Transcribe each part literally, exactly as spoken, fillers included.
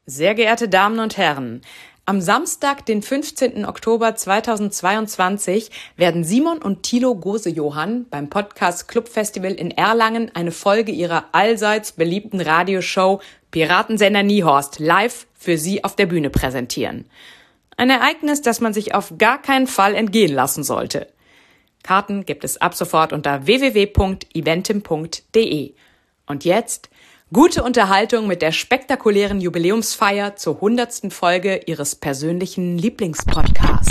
Sehr geehrte Damen und Herren, am Samstag, den fünfzehnten Oktober zweitausendzweiundzwanzig, werden Simon und Thilo Gose-Johann beim Podcast Club Festival in Erlangen eine Folge ihrer allseits beliebten Radioshow Piratensender Niehorst live für Sie auf der Bühne präsentieren. Ein Ereignis, das man sich auf gar keinen Fall entgehen lassen sollte. Karten gibt es ab sofort unter w w w punkt eventim punkt d e. Und jetzt gute Unterhaltung mit der spektakulären Jubiläumsfeier zur hundertsten Folge Ihres persönlichen Lieblingspodcasts.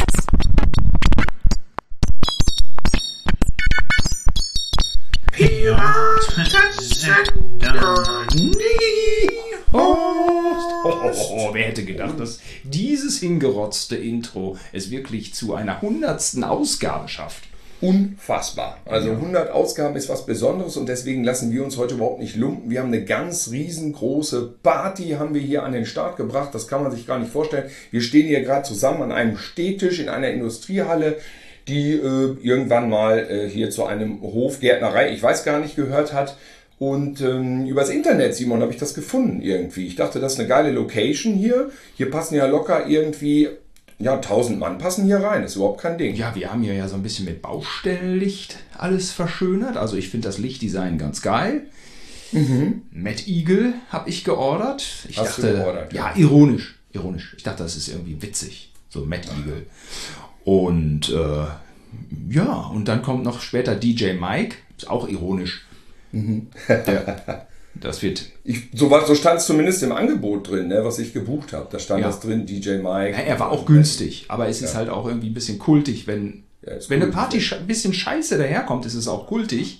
Piratensender Niehorst. Oh, oh, oh, wer hätte gedacht, dass dieses hingerotzte Intro es wirklich zu einer hundertsten Ausgabe schafft? Unfassbar. Also hundert Ausgaben ist was Besonderes und deswegen lassen wir uns heute überhaupt nicht lumpen. Wir haben eine ganz riesengroße Party, haben wir hier an den Start gebracht. Das kann man sich gar nicht vorstellen. Wir stehen hier gerade zusammen an einem Stehtisch in einer Industriehalle, die äh, irgendwann mal äh, hier zu einem Hofgärtnerei, ich weiß gar nicht, gehört hat. Und ähm, übers Internet, Simon, habe ich das gefunden irgendwie. Ich dachte, das ist eine geile Location hier. Hier passen ja locker irgendwie... Ja, tausend Mann passen hier rein, ist überhaupt kein Ding. Ja, wir haben hier ja so ein bisschen mit Baustellenlicht alles verschönert. Also ich finde das Lichtdesign ganz geil. Mhm. Mad Eagle habe ich geordert. Ich Hast dachte, du geordert? Ja, ironisch, ironisch. Ich dachte, das ist irgendwie witzig, so Mad Eagle. Und äh, ja, und dann kommt noch später D J Mike, ist auch ironisch. Mhm. Der, das wird... Ich, so, war, so stand es zumindest im Angebot drin, ne, was ich gebucht habe. Da stand ja. das drin, D J Mike. Ja, er war auch günstig, aber es ist ja. halt auch irgendwie ein bisschen kultig. Wenn, ja, wenn eine Party ein sche- bisschen scheiße daherkommt, ist es auch kultig.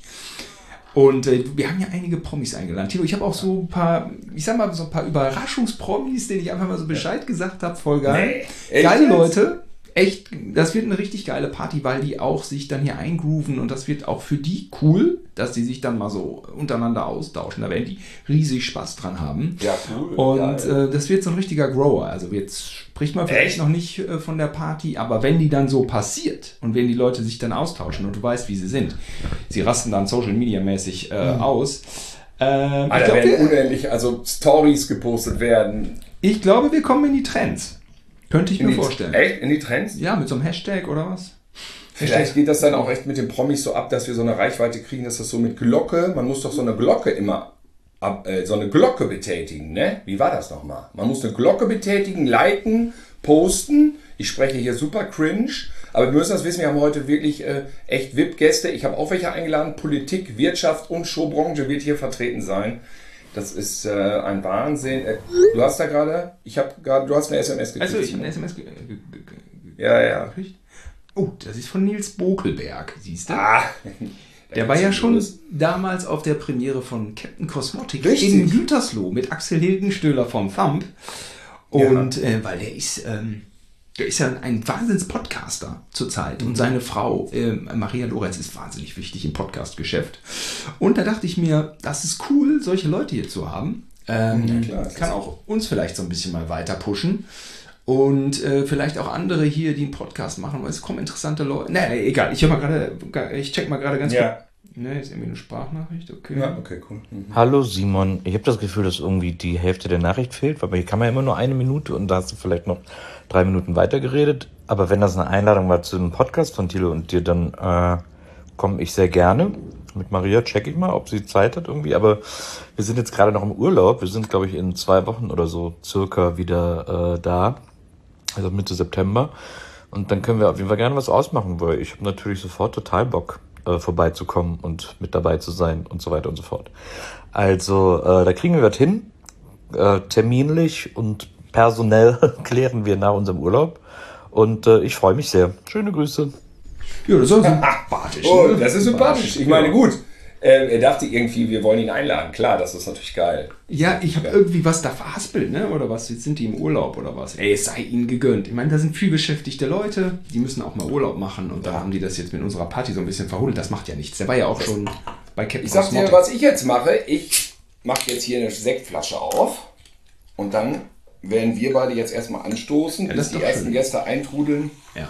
Und äh, wir haben ja einige Promis eingeladen. Tilo, ich habe auch so ein paar, ich sag mal, so ein paar Überraschungspromis, denen ich einfach mal so Bescheid ja. gesagt habe. Voll geil. Nee, geile Leute. Echt, das wird eine richtig geile Party, weil die auch sich dann hier eingrooven und das wird auch für die cool, dass die sich dann mal so untereinander austauschen. Da werden die riesig Spaß dran haben. Ja, cool. Und äh, das wird so ein richtiger Grower. Also jetzt spricht man vielleicht Echt? noch nicht äh, von der Party, aber wenn die dann so passiert und wenn die Leute sich dann austauschen und du weißt, wie sie sind, sie rasten dann Social Media mäßig äh, mhm. aus. Ähm, Alter, glaub, werden unendlich, also Stories gepostet werden. Ich glaube, wir kommen in die Trends. Könnte ich in mir die, vorstellen. Echt? In die Trends? Ja, mit so einem Hashtag oder was? Vielleicht Hashtag. Geht das dann auch echt mit den Promis so ab, dass wir so eine Reichweite kriegen, dass das so mit Glocke, man muss doch so eine Glocke immer, ab, äh, so eine Glocke betätigen, ne? Wie war das nochmal? Man muss eine Glocke betätigen, liken, posten. Ich spreche hier super cringe, aber wir müssen das wissen, wir haben heute wirklich äh, echt V I P-Gäste. Ich habe auch welche eingeladen, Politik, Wirtschaft und Showbranche wird hier vertreten sein. Das ist äh, ein Wahnsinn. Du hast da gerade, ich habe gerade, du hast eine S M S gekriegt. Also ich habe eine S M S gekriegt. Ge- ge- ge- ja, ja. Oh, das ist von Nils Bokelberg, siehst du? Ah, der war ja schon los. damals auf der Premiere von Captain Cosmotic Richtig. in Gütersloh mit Axel Hildenstöhler vom Thumb. Und ja. äh, weil der ist, ähm, der ist ja ein Wahnsinns-Podcaster zurzeit. Und seine Frau, äh, Maria Lorenz, ist wahnsinnig wichtig im Podcast-Geschäft. Und da dachte ich mir, das ist cool, solche Leute hier zu haben. Ähm, ja, klar, kann auch uns vielleicht so ein bisschen mal weiter pushen. Und äh, vielleicht auch andere hier, die einen Podcast machen, weil es kommen interessante Leute. Nee, egal, ich, hör mal grade, ich check mal gerade ganz ja. kurz. Ne, ist irgendwie eine Sprachnachricht, okay. Ja, okay, cool. Mhm. Hallo Simon, ich habe das Gefühl, dass irgendwie die Hälfte der Nachricht fehlt, weil hier kann man ja immer nur eine Minute und da hast du vielleicht noch drei Minuten weitergeredet. Aber wenn das eine Einladung war zu einem Podcast von Thilo und dir, dann äh, komme ich sehr gerne. Mit Maria check ich mal, ob sie Zeit hat irgendwie. Aber wir sind jetzt gerade noch im Urlaub. Wir sind, glaube ich, in zwei Wochen oder so circa wieder äh, da. Also Mitte September. Und dann können wir auf jeden Fall gerne was ausmachen, weil ich habe natürlich sofort total Bock, äh, vorbeizukommen und mit dabei zu sein und so weiter und so fort. Also äh, da kriegen wir was hin. Äh, terminlich und personell klären wir nach unserem Urlaub. Und äh, ich freue mich sehr. Schöne Grüße. Ja, das ist sympathisch. Oh, ne? das ist sympathisch. Ich meine, gut. Äh, er dachte irgendwie, wir wollen ihn einladen. Klar, das ist natürlich geil. Ja, ich habe irgendwie was da verhaspelt, ne? Oder was? Jetzt sind die im Urlaub oder was? Ey, es sei ihnen gegönnt. Ich meine, da sind viel beschäftigte Leute, die müssen auch mal Urlaub machen und da haben die das jetzt mit unserer Party so ein bisschen verhudelt. Das macht ja nichts. Der war ja auch schon bei Captain Ich sag dir, was ich jetzt mache. Ich mache jetzt hier eine Sektflasche auf und dann werden wir beide jetzt erstmal anstoßen, ja, bis die ersten schön. Gäste eintrudeln. Ja.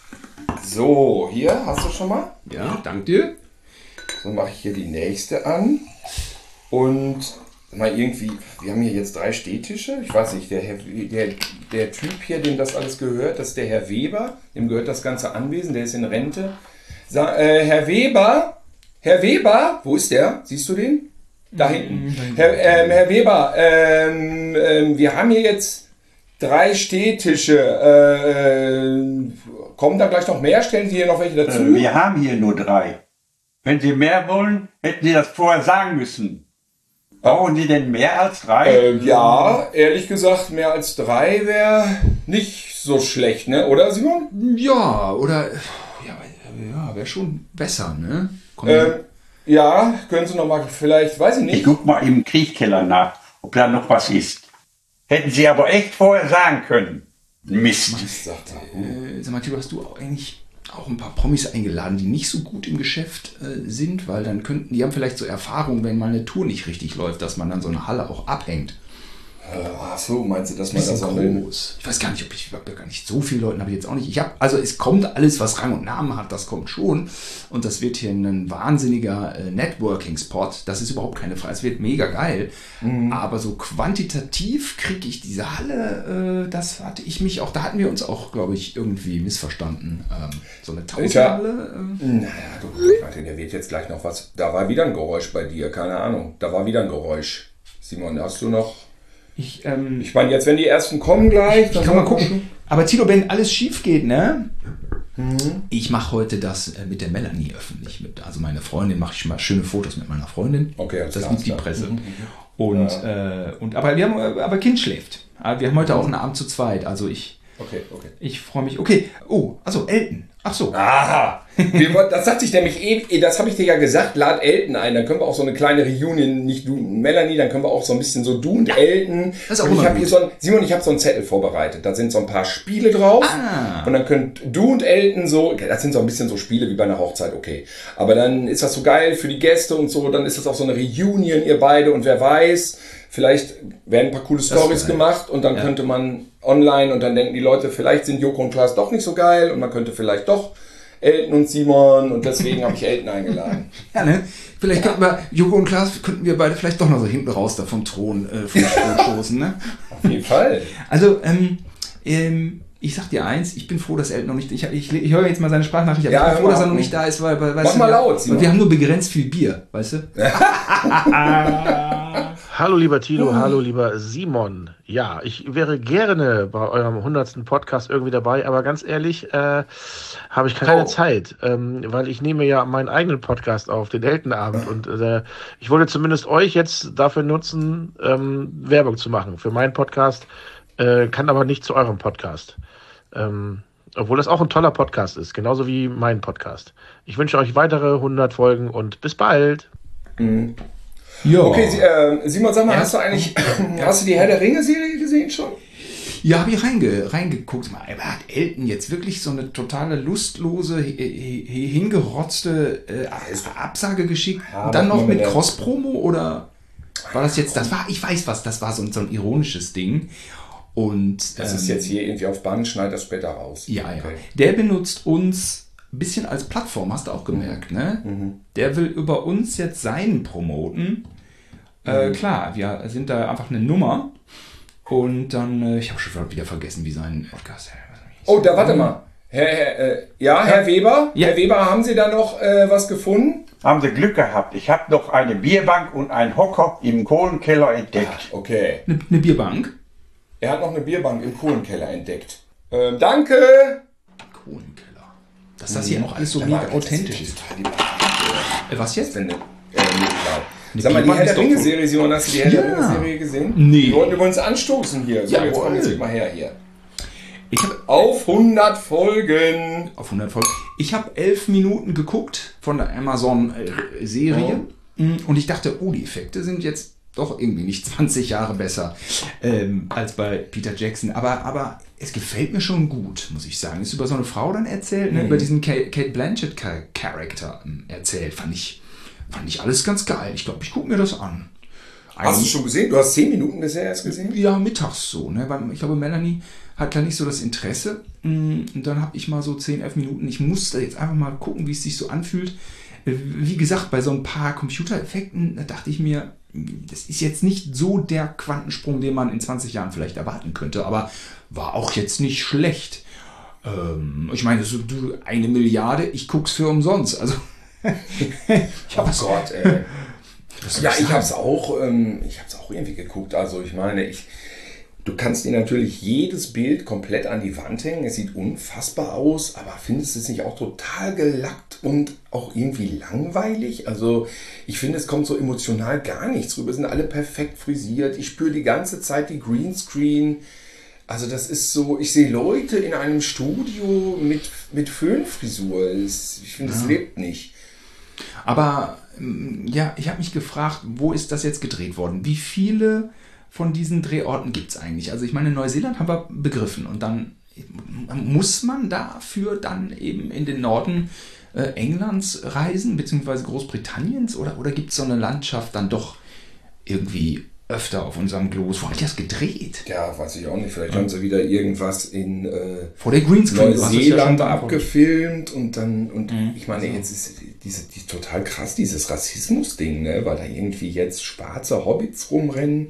So, hier, hast du schon mal? Ja, dank dir. So mache ich hier die nächste an. Und mal irgendwie, wir haben hier jetzt drei Stehtische. Ich weiß nicht, der, Herr, der, der Typ hier, dem das alles gehört, das ist der Herr Weber. Dem gehört das ganze Anwesen, der ist in Rente. Sa äh, Herr Weber, Herr Weber, wo ist der? Siehst du den? Da hinten. Herr, ähm, Herr Weber, ähm, ähm, wir haben hier jetzt drei Stehtische. Äh, kommen da gleich noch mehr? Stellen Sie hier noch welche dazu? Äh, wir haben hier nur drei. Wenn Sie mehr wollen, hätten Sie das vorher sagen müssen. Brauchen Sie denn mehr als drei? Äh, ja, ehrlich gesagt, mehr als drei wäre nicht so schlecht, ne? Oder, Simon? Ja, oder... Ja, ja wäre schon besser, ne? Ähm, ja, können Sie noch mal vielleicht, weiß ich nicht. Ich guck mal im Kriechkeller nach, ob da noch was ist. Hätten Sie aber echt vorher sagen können. Mist. Sagt er. Äh, sag mal, Tilo, hast du auch eigentlich auch ein paar Promis eingeladen, die nicht so gut im Geschäft äh, sind? Weil dann könnten, die haben vielleicht so Erfahrung, wenn mal eine Tour nicht richtig läuft, dass man dann so eine Halle auch abhängt. Ach so, meinst du, dass man das so auch groß? Ich weiß gar nicht, ob ich, ich habe gar nicht so viele Leute, habe ich jetzt auch nicht. Ich habe, also es kommt alles, was Rang und Namen hat, das kommt schon. Und das wird hier ein wahnsinniger äh, Networking-Spot. Das ist überhaupt keine Frage. Es wird mega geil. Mhm. Aber so quantitativ kriege ich diese Halle, äh, das hatte ich mich auch, da hatten wir uns auch, glaube ich, irgendwie missverstanden. Ähm, so eine Tausendhalle. Äh, naja, du, warte, der wird jetzt gleich noch was. Da war wieder ein Geräusch bei dir, keine Ahnung. Da war wieder ein Geräusch. Simon, hast du noch... Ich, ähm, ich meine, jetzt, wenn die ersten kommen gleich... Ich, ich kann mal gucken. Aber Tilo, wenn alles schief geht, ne? Mhm. Ich mache heute das äh, mit der Melanie öffentlich. Mit, also meine Freundin, mache ich mal schöne Fotos mit meiner Freundin. Okay, das liebt die Presse. Mhm. Und, ja. äh, und, aber, wir haben, aber Kind schläft. Wir haben heute auch einen Abend zu zweit. Also ich, okay, okay. ich freue mich. Okay, oh, also Elton. Ach so. Aha. Das hat sich nämlich eben, das habe ich dir ja gesagt, lad Elton ein, dann können wir auch so eine kleine Reunion, nicht du und Melanie, dann können wir auch so ein bisschen so du und ja, Elton. Das ist auch und ich immer hab hier so ein, Simon, ich habe so einen Zettel vorbereitet, da sind so ein paar Spiele drauf ah. und dann könnt du und Elton so, das sind so ein bisschen so Spiele wie bei einer Hochzeit, okay. Aber dann ist das so geil für die Gäste und so, dann ist das auch so eine Reunion, ihr beide, und wer weiß, vielleicht werden ein paar coole Storys gemacht und dann ja. könnte man online und dann denken die Leute, vielleicht sind Joko und Klaas doch nicht so geil und man könnte vielleicht doch Elton und Simon, und deswegen habe ich Elton eingeladen. Ja, ne? Vielleicht könnten wir, Joko und Klaas, könnten wir beide vielleicht doch noch so hinten raus da vom Thron, äh, vom Thron stoßen, ne? Auf jeden Fall. Also, ähm, ähm, ich sag dir eins, ich bin froh, dass Elton noch nicht, ich, ich, ich höre jetzt mal seine Sprachnachricht, aber ja, ich bin froh, dass er noch nicht da ist, weil, weil Mach weißt mal du, laut, Simon. Wir haben nur begrenzt viel Bier, weißt du? Hallo lieber Tilo, hallo lieber Simon. Ja, ich wäre gerne bei eurem hundertsten Podcast irgendwie dabei, aber ganz ehrlich, äh, habe ich keine oh. Zeit, ähm, weil ich nehme ja meinen eigenen Podcast auf, den Eltenabend, und äh, ich wollte zumindest euch jetzt dafür nutzen, ähm, Werbung zu machen für meinen Podcast, äh, kann aber nicht zu eurem Podcast. Ähm, obwohl das auch ein toller Podcast ist, genauso wie mein Podcast. Ich wünsche euch weitere hundert Folgen und bis bald. Mhm. Ja. Okay, äh, Simon, sag mal, ja. hast du eigentlich, hast du die Herr der Ringe-Serie gesehen schon? Ja, habe ich reinge, reingeguckt. Aber hat Elton jetzt wirklich so eine totale lustlose, hingerotzte äh, Absage geschickt? Ja, und dann noch mit Cross-Promo, oder war das jetzt, das war, ich weiß was, das war so ein, so ein ironisches Ding. Und das ähm, ist jetzt hier irgendwie auf Band, schneid das später raus. Ja, okay. ja. Der benutzt uns ein bisschen als Plattform, hast du auch gemerkt, mhm. ne? Mhm. Der will über uns jetzt seinen promoten. Mhm. Äh, klar, wir sind da einfach eine Nummer. Und dann, äh, ich habe schon wieder vergessen, wie sein Podcast ist. Oh, da warte mal. Herr, Herr, äh, ja, Herr ja. Weber? Ja. Herr Weber, haben Sie da noch äh, was gefunden? Haben Sie Glück gehabt. Ich habe noch eine Bierbank und einen Hocker im Kohlenkeller entdeckt. Ach, okay. Eine ne Bierbank? Er hat noch eine Bierbank im Kohlenkeller entdeckt. Ähm, danke! Kohlenkeller. Dass das hier auch alles so ja, mega authentisch ist. Äh, was jetzt? Wenn, äh, nee, Sag mal, die Herr der Ringe-Serie, Simon, hast du die Herr ja. der Ringe-Serie gesehen? Nee. Wir wollten übrigens anstoßen hier. So, ja, jetzt komm jetzt mal her hier. Ich hab, auf hundert Folgen. Auf hundert Folgen. Ich habe elf Minuten geguckt von der Amazon-Serie. Oh. Und ich dachte, oh, die Effekte sind jetzt doch irgendwie nicht zwanzig Jahre besser ähm, als bei Peter Jackson. Aber, aber es gefällt mir schon gut, muss ich sagen. Ist über so eine Frau dann erzählt, ne? Mhm. Über diesen Kate Blanchett-Charakter erzählt. Fand ich, fand ich alles ganz geil. Ich glaube, ich gucke mir das an. Hast du schon gesehen? Du hast zehn Minuten bisher erst gesehen? Ja, mittags so. Ne? Weil ich glaube, Melanie hat da nicht so das Interesse. Und dann habe ich mal so zehn, elf Minuten. Ich musste jetzt einfach mal gucken, wie es sich so anfühlt. wie gesagt, bei so ein paar Computereffekten, da dachte ich mir, das ist jetzt nicht so der Quantensprung, den man in zwanzig Jahren vielleicht erwarten könnte, aber war auch jetzt nicht schlecht. Ähm, ich meine, so, du, eine Milliarde, ich guck's für umsonst. Also, ich oh Gott, ey. Ja, ich hab's auch, ähm, ich hab's auch irgendwie geguckt. Also ich meine, ich, du kannst dir natürlich jedes Bild komplett an die Wand hängen. Es sieht unfassbar aus, aber findest du es nicht auch total gelackt und auch irgendwie langweilig? Also ich finde, es kommt so emotional gar nichts rüber. Es sind alle perfekt frisiert. Ich spüre die ganze Zeit die Greenscreen. Also das ist so, ich sehe Leute in einem Studio mit, mit Föhnfrisur. Ich finde, es ja. lebt nicht. Aber ja, ich habe mich gefragt, wo ist das jetzt gedreht worden? Wie viele von diesen Drehorten gibt es eigentlich? Also ich meine, Neuseeland haben wir begriffen und dann muss man dafür dann eben in den Norden äh, Englands reisen, beziehungsweise Großbritanniens, oder, oder gibt es so eine Landschaft dann doch irgendwie öfter auf unserem Globus? Wo haben die das gedreht? Ja, weiß ich auch nicht. Vielleicht ja. haben sie wieder irgendwas in äh, vor der Greenscreen Neuseeland ja abgefilmt und dann, und mhm. ich meine, jetzt ist diese, die, total krass, dieses Rassismus-Ding, ne? Weil da irgendwie jetzt schwarze Hobbits rumrennen.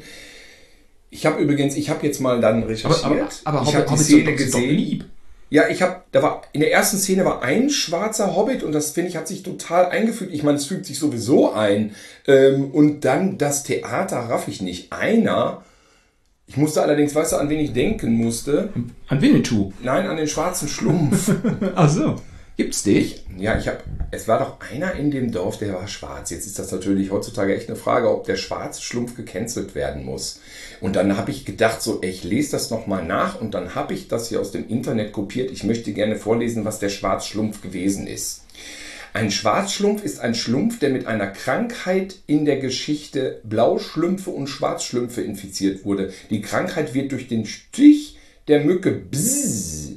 Ich habe übrigens, ich habe jetzt mal dann recherchiert. Aber, aber, aber ich habe die Hobbits Szene doch, gesehen. Lieb. Ja, ich habe, da war, in der ersten Szene war ein schwarzer Hobbit und das, finde ich, hat sich total eingefügt. Ich meine, es fügt sich sowieso ein. Ähm, und dann das Theater raff ich nicht. Einer, ich musste allerdings, weißt du, an wen ich denken musste? An Winnetou? Nein, an den schwarzen Schlumpf. Ach so. Gibt's dich? Ja, ich habe, es war doch einer in dem Dorf, der war schwarz. Jetzt ist das natürlich heutzutage echt eine Frage, ob der schwarze Schlumpf gecancelt werden muss. Und dann habe ich gedacht, so, ich lese das nochmal nach und dann habe ich das hier aus dem Internet kopiert. Ich möchte gerne vorlesen, was der Schwarzschlumpf gewesen ist. Ein Schwarzschlumpf ist ein Schlumpf, der mit einer Krankheit in der Geschichte Blauschlümpfe und Schwarzschlümpfe infiziert wurde. Die Krankheit wird durch den Stich der Mücke Bzzz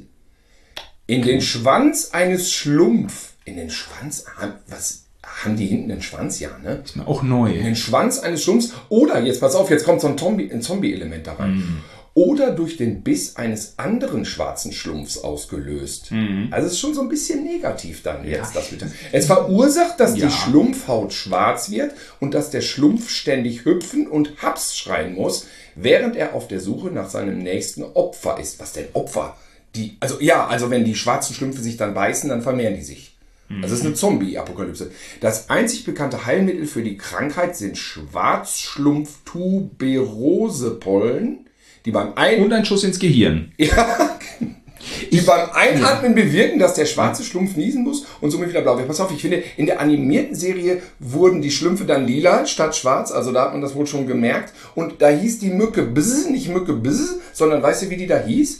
in den Schwanz eines Schlumpf. In den Schwanz? Was? Haben die hinten einen Schwanz? Ja, ne? Ist mir auch neu. In den Schwanz eines Schlumpfs. Oder, jetzt pass auf, jetzt kommt so ein Zombie, ein Zombie-Element da rein. Mm. Oder durch den Biss eines anderen schwarzen Schlumpfs ausgelöst. Mm. Also es ist schon so ein bisschen negativ dann ja. jetzt. Das bitte. Es verursacht, dass ja. die Schlumpfhaut schwarz wird und dass der Schlumpf ständig hüpfen und Haps schreien muss, während er auf der Suche nach seinem nächsten Opfer ist. Was denn Opfer? Die, also ja, also wenn die schwarzen Schlümpfe sich dann beißen, dann vermehren die sich. Also es ist eine Zombie-Apokalypse. Das einzig bekannte Heilmittel für die Krankheit sind Schwarzschlumpf-Tuberosepollen, die beim Ein- Und ein Schuss ins Gehirn. Ja, die beim Einatmen bewirken, dass der schwarze Schlumpf niesen muss und somit wieder blau wird. Pass auf, ich finde, in der animierten Serie wurden die Schlümpfe dann lila statt schwarz, also da hat man das wohl schon gemerkt. Und da hieß die Mücke Bzz, nicht Mücke Bzz, sondern weißt du, wie die da hieß?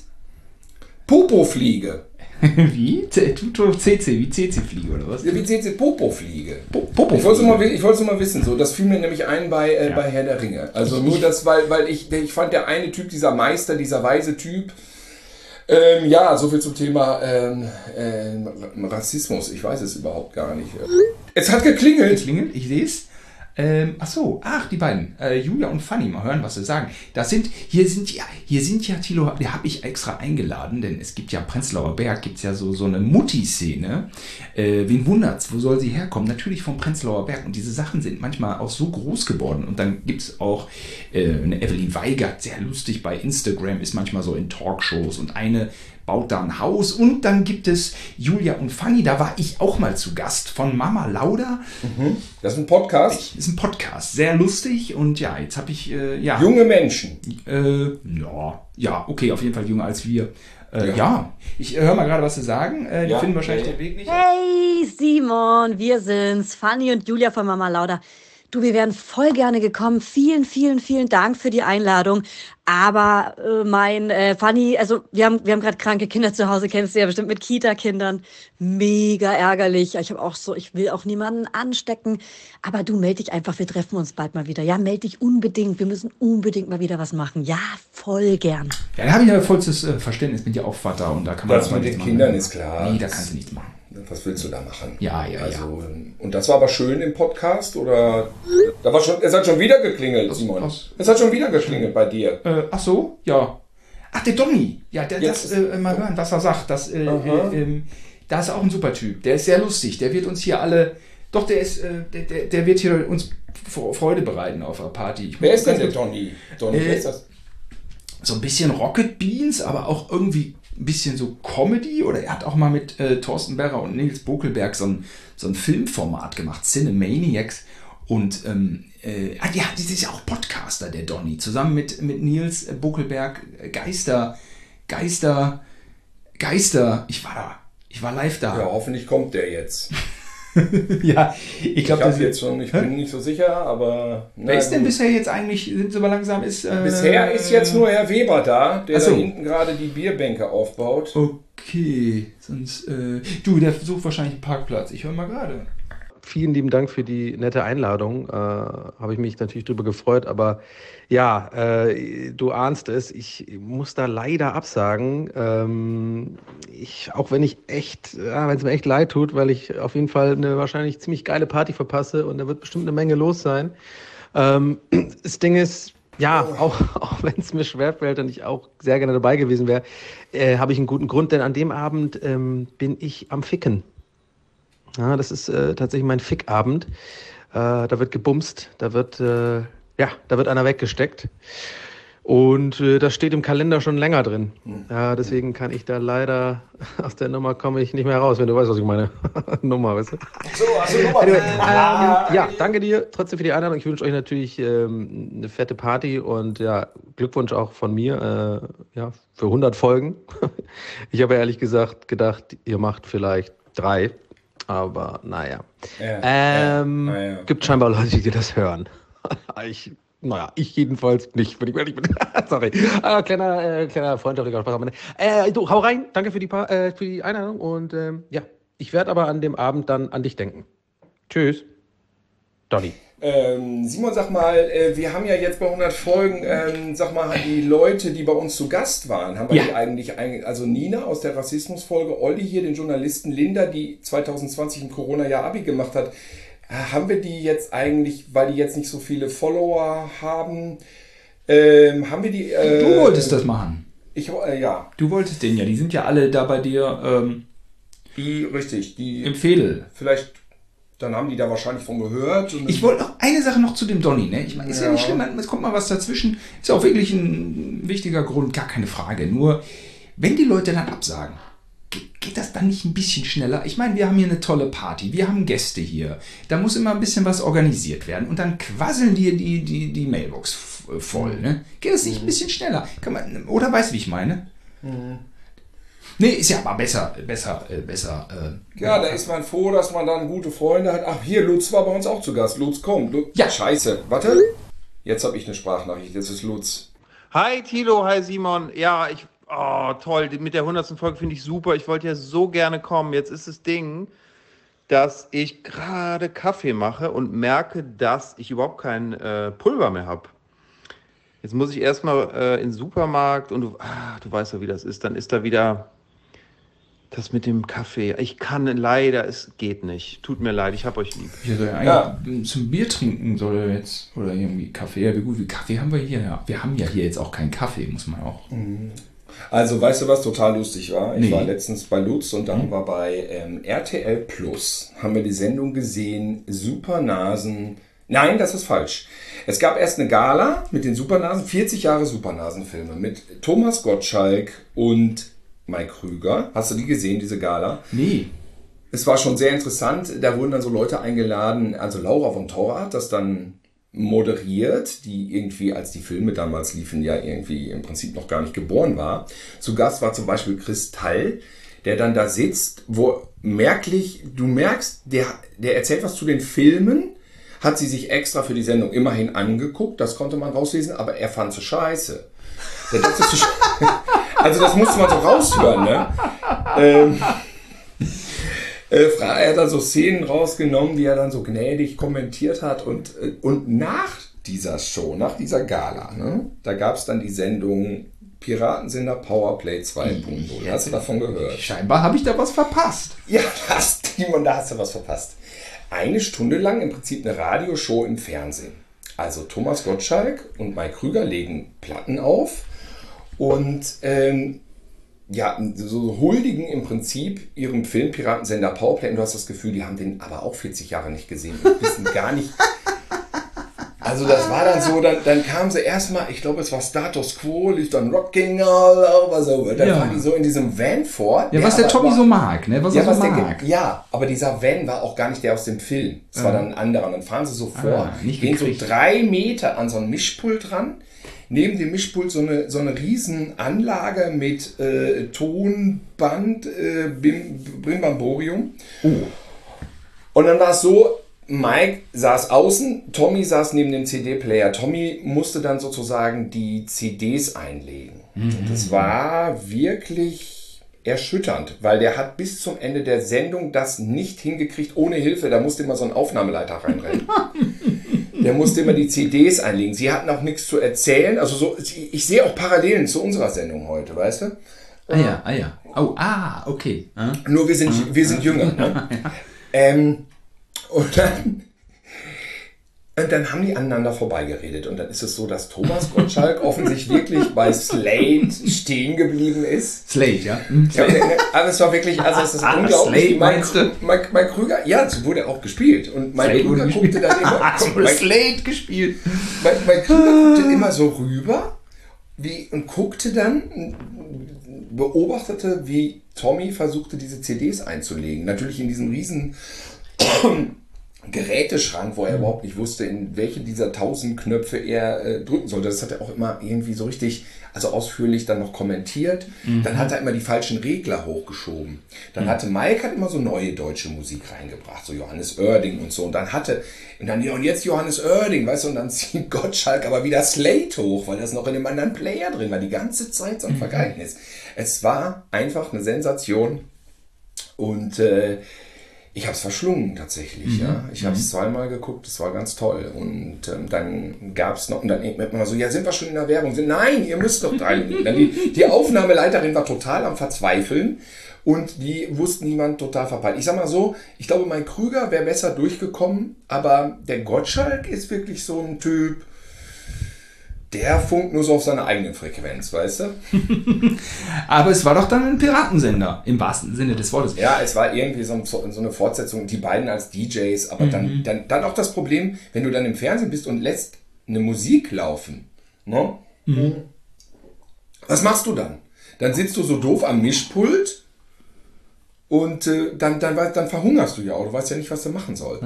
Popofliege. Wie? C C, wie C C-Fliege oder was? Ja, wie C C, Popofliege. Popofliege. Ich wollte es mal, ich wollte es mal wissen. So, das fiel mir nämlich ein bei, äh, ja. bei Herr der Ringe. Also nur das, weil, weil ich, ich fand, der eine Typ, dieser Meister, dieser weise Typ, ähm, ja, so viel zum Thema ähm, ähm, Rassismus. Ich weiß es überhaupt gar nicht. Es hat geklingelt. Geklingelt, ich sehe es. Ähm, ach so, ach, die beiden, äh, Julia und Fanny, mal hören, was sie sagen. Das sind, hier sind ja, hier sind ja, Thilo, die habe ich extra eingeladen, denn es gibt ja am Prenzlauer Berg, gibt es ja so, so eine Mutti-Szene. Äh, wen wundert's, wo soll sie herkommen? Natürlich vom Prenzlauer Berg. Und diese Sachen sind manchmal auch so groß geworden. Und dann gibt es auch äh, eine Evelyn Weigert, sehr lustig bei Instagram, ist manchmal so in Talkshows und eine baut da ein Haus. Und dann gibt es Julia und Fanny, da war ich auch mal zu Gast von Mama Lauda. Mhm. Das ist ein Podcast? Das ist ein Podcast, sehr lustig und ja, jetzt habe ich, äh, ja. Junge Menschen. Äh, ja, ja, okay, auf jeden Fall jünger als wir. Äh, ja. ja, ich äh, höre mal gerade, was sie sagen. Äh, die ja. finden wahrscheinlich ja. den Weg nicht. Hey Simon, wir sind's, Fanny und Julia von Mama Lauda. Du, wir wären voll gerne gekommen. Vielen, vielen, vielen Dank für die Einladung. Aber äh, mein äh, Fanny, also wir haben wir haben gerade kranke Kinder zu Hause, kennst du ja bestimmt mit Kita-Kindern. Mega ärgerlich. Ich habe auch so, ich will auch niemanden anstecken. Aber du, meld dich einfach, wir treffen uns bald mal wieder. Ja, meld dich unbedingt. Wir müssen unbedingt mal wieder was machen. Ja, voll gern. Ja, da habe ich ja vollstes äh, Verständnis. Bin ja auch Vater und da kann man das mit den Kindern ist klar. Nee, da kannst du nichts machen. Was willst du da machen? Ja, ja, also, ja. Und das war aber schön im Podcast, oder? Da war schon, es hat schon wieder geklingelt, was, Simon. Was? Es hat schon wieder geklingelt bei dir. Äh, ach so, ja. Ach, der Donny. Ja, der, das, äh, mal hören, was er sagt. Das, äh, äh, äh, da ist auch ein super Typ. Der ist sehr lustig. Der wird uns hier alle Doch, der ist, äh, der, der, der wird hier uns Freude bereiten auf der Party. Ich wer ist denn der Donny? Donny, äh, wer ist das? So ein bisschen Rocket Beans, aber auch irgendwie ein bisschen so Comedy. Oder er hat auch mal mit äh, Thorsten Berrer und Nils Bokelberg so ein, so ein Filmformat gemacht, Cinemaniacs. Und ähm, äh, ja, das ist ja auch Podcaster, der Donny. Zusammen mit, mit Nils Bokelberg, Geister, Geister, Geister. Ich war da. Ich war live da. Ja, hoffentlich kommt der jetzt. ja, ich glaube, das jetzt schon, ich bin nicht so sicher, aber... Wer ist denn bisher jetzt eigentlich, sind so langsam ist... Äh, bisher ist jetzt nur Herr Weber da, der so. da hinten gerade die Bierbänke aufbaut. Okay, sonst... Äh, du, der sucht wahrscheinlich einen Parkplatz. Ich höre mal gerade. Vielen lieben Dank für die nette Einladung. Äh, habe ich mich natürlich drüber gefreut. Aber ja, äh, du ahnst es, ich muss da leider absagen. Ähm, ich, auch wenn ich echt, ja, wenn es mir echt leid tut, weil ich auf jeden Fall eine wahrscheinlich ziemlich geile Party verpasse und da wird bestimmt eine Menge los sein. Ähm, das Ding ist, ja, auch, auch wenn es mir schwerfällt und ich auch sehr gerne dabei gewesen wäre, äh, habe ich einen guten Grund, denn an dem Abend ähm, bin ich am Ficken. Ja, das ist äh, tatsächlich mein Fickabend. Äh, da wird gebumst, da wird, äh, ja, da wird einer weggesteckt. Und äh, das steht im Kalender schon länger drin. Ja, deswegen kann ich da leider, aus der Nummer komme ich nicht mehr raus, wenn du weißt, was ich meine. Nummer, weißt du? So, also Nummer. Anyway, ähm, ja, danke dir trotzdem für die Einladung. Ich wünsche euch natürlich ähm, eine fette Party und ja, Glückwunsch auch von mir äh, ja, für hundert Folgen. Ich habe ehrlich gesagt gedacht, ihr macht vielleicht drei. Aber naja. Ja, ähm, ja, ja. Gibt scheinbar Leute, die das hören. ich, naja, ich jedenfalls nicht, wenn ich ehrlich bin. Sorry. Ah, kleiner, äh, kleiner freundlicher Spaß am Ende. Äh, du, hau rein. Danke für die, pa- äh, für die Einladung. Und ähm, ja, ich werde aber an dem Abend dann an dich denken. Tschüss. Donny. Ähm, Simon, sag mal, äh, wir haben ja jetzt bei hundert Folgen, ähm, sag mal, die Leute, die bei uns zu Gast waren, haben wir Ja. die eigentlich, ein- also Nina aus der Rassismusfolge, Olli hier, den Journalisten, Linda, die zwanzig zwanzig im Corona-Jahr Abi gemacht hat, äh, haben wir die jetzt eigentlich, weil die jetzt nicht so viele Follower haben, ähm, haben wir die... Äh, Du wolltest das machen. Ich, äh, ja, Du wolltest den ja. Die sind ja alle da bei dir ähm, die, richtig, die, im Fädel. vielleicht, dann haben die da wahrscheinlich von gehört. Und Ich wollte noch eine Sache noch zu dem Donny, ne? Ich meine, ist ja. Ja. nicht schlimm, es kommt mal was dazwischen. Ist ja auch wirklich ein wichtiger Grund, gar keine Frage. Nur, wenn die Leute dann absagen, geht, geht das dann nicht ein bisschen schneller? Ich meine, wir haben hier eine tolle Party, wir haben Gäste hier. Da muss immer ein bisschen was organisiert werden und dann quasseln dir die, die, die Mailbox f- voll, ne? Geht das nicht ein bisschen schneller? Kann man, oder weißt du, wie ich meine? Mhm. Nee, ist ja aber besser, besser, äh, besser. Äh, Ja, da ist man froh, dass man dann gute Freunde hat. Ach, hier, Lutz war bei uns auch zu Gast. Lutz kommt. Lutz. Ja. Scheiße. Warte. Jetzt habe ich eine Sprachnachricht. Jetzt ist Lutz. Hi Thilo, hi Simon. Ja, ich, oh toll, mit der hundertsten Folge finde ich super. Ich wollte ja so gerne kommen. Jetzt ist das Ding, dass ich gerade Kaffee mache und merke, dass ich überhaupt kein äh, Pulver mehr habe. Jetzt muss ich erstmal äh, in den Supermarkt und du, ah, du weißt ja, wie das ist. Dann ist da wieder das mit dem Kaffee. Ich kann leider, es geht nicht. Tut mir leid, ich hab euch lieb. Ja, soll ja Ja. eigentlich zum Bier trinken soll er jetzt. Oder irgendwie Kaffee. Ja, wie gut, wie Kaffee haben wir hier. Ja, wir haben ja hier jetzt auch keinen Kaffee, muss man auch. Also, weißt du, was total lustig war? Ich Nee. war letztens bei Lutz und dann war bei ähm, R T L Plus, haben wir die Sendung gesehen, Supernasen. Nein, das ist falsch. Es gab erst eine Gala mit den Supernasen, vierzig Jahre Supernasenfilme mit Thomas Gottschalk und Mike Krüger. Hast du die gesehen, diese Gala? Nee. Es war schon sehr interessant. Da wurden dann so Leute eingeladen. Also Laura von Torra hat das dann moderiert, die irgendwie, als die Filme damals liefen, ja irgendwie im Prinzip noch gar nicht geboren war. Zu Gast war zum Beispiel Kristall, der dann da sitzt, wo merklich, du merkst, der, der erzählt was zu den Filmen, hat sie sich extra für die Sendung immerhin angeguckt, das konnte man rauslesen, aber er fand sie scheiße. Der dachte sich, also das musste man so raushören, ne? Ähm, äh, er hat dann so Szenen rausgenommen, die er dann so gnädig kommentiert hat und, äh, und nach dieser Show, nach dieser Gala, ne, da gab es dann die Sendung Piratensender Powerplay zwei Punkt null. Hast du davon gehört? Scheinbar habe ich da was verpasst. Ja, das, Timon, da hast du was verpasst. Eine Stunde lang im Prinzip eine Radioshow im Fernsehen. Also Thomas Gottschalk und Mike Krüger legen Platten auf und ähm, ja, so huldigen im Prinzip ihrem Filmpiratensender Powerplay und du hast das Gefühl, die haben den aber auch vierzig Jahre nicht gesehen und wissen gar nicht. Also das war dann so, dann, dann kamen sie erstmal, ich glaube es war Status Quo, lief dann Rocking All Over so. Dann Ja. waren die so in diesem Van vor. Ja, was der aber Tommy war- so mag, ne? Was ja, er so was der, mag. ge- ja, aber dieser Van war auch gar nicht der aus dem Film. Es war dann ein anderer. Und dann fahren sie so vor, Ah, nicht gehen so gekriegt. drei Meter an so ein Mischpult ran. Neben dem Mischpult so eine, so eine riesen Anlage mit äh, Tonband, äh, Bim, Brimbamborium. Und dann war es so, Mike saß außen, Tommy saß neben dem C D-Player. Tommy musste dann sozusagen die C Ds einlegen. Und das war wirklich erschütternd, weil der hat bis zum Ende der Sendung das nicht hingekriegt ohne Hilfe. Da musste immer so ein Aufnahmeleiter reinrennen. Der musste immer die C Ds einlegen. Sie hatten auch nichts zu erzählen. Also so, ich, ich sehe auch Parallelen zu unserer Sendung heute, weißt du? Ah ja, ah ja. Oh, ah, okay. Ah. Nur wir sind, wir sind jünger. Ne? ähm, und, dann, und dann haben die aneinander vorbeigeredet. Und dann ist es so, dass Thomas Gottschalk offensichtlich wirklich bei Slate stehen geblieben ist. Slate, ja. Hm, Ja, Slate. aber es war wirklich, also es ist Ah, unglaublich. Slate, Mike, meinst du? Mike, Mike Krüger, ja, so wurde auch gespielt. Und Mike Slate wurde Krüger guckte gespielt. dann immer, Hast du Mike, Slate gespielt? Mike, Mike Krüger guckte immer so rüber wie, und guckte dann, beobachtete, wie Tommy versuchte, diese C Ds einzulegen. Natürlich in diesem riesen Geräteschrank, wo er überhaupt nicht wusste, in welche dieser tausend Knöpfe er äh, drücken sollte. Das hat er auch immer irgendwie so richtig, also ausführlich dann noch kommentiert. Mhm. Dann hat er immer die falschen Regler hochgeschoben. Dann Mhm. hatte Mike hat immer so neue deutsche Musik reingebracht, so Johannes Oerding und so. Und dann hatte, und dann, ja, und jetzt Johannes Oerding, weißt du, und dann zieht Gottschalk aber wieder Slate hoch, weil das noch in dem anderen Player drin war, die ganze Zeit so ein Vergeignis. Es war einfach eine Sensation. Und äh, ich habe es verschlungen tatsächlich, Mhm. ja. Ich habe es zweimal geguckt, es war ganz toll. Und ähm, dann gab es noch, und dann immer so, ja, sind wir schon in der Werbung? Nein, ihr müsst doch teilnehmen. Dann die, die Aufnahmeleiterin war total am Verzweifeln und die wussten niemand total verpeilt. Ich sag mal so, ich glaube, mein Krüger wäre besser durchgekommen, aber der Gottschalk ist wirklich so ein Typ, der funkt nur so auf seiner eigenen Frequenz, weißt du? Aber es war doch dann ein Piratensender, im wahrsten Sinne des Wortes. Ja, es war irgendwie so, so eine Fortsetzung, die beiden als D Js, aber Mhm. dann, dann, dann auch das Problem, wenn du dann im Fernsehen bist und lässt eine Musik laufen, ne? Mhm. Was machst du dann? Dann sitzt du so doof am Mischpult und äh, dann, dann, dann verhungerst du ja auch, du weißt ja nicht, was du machen sollst.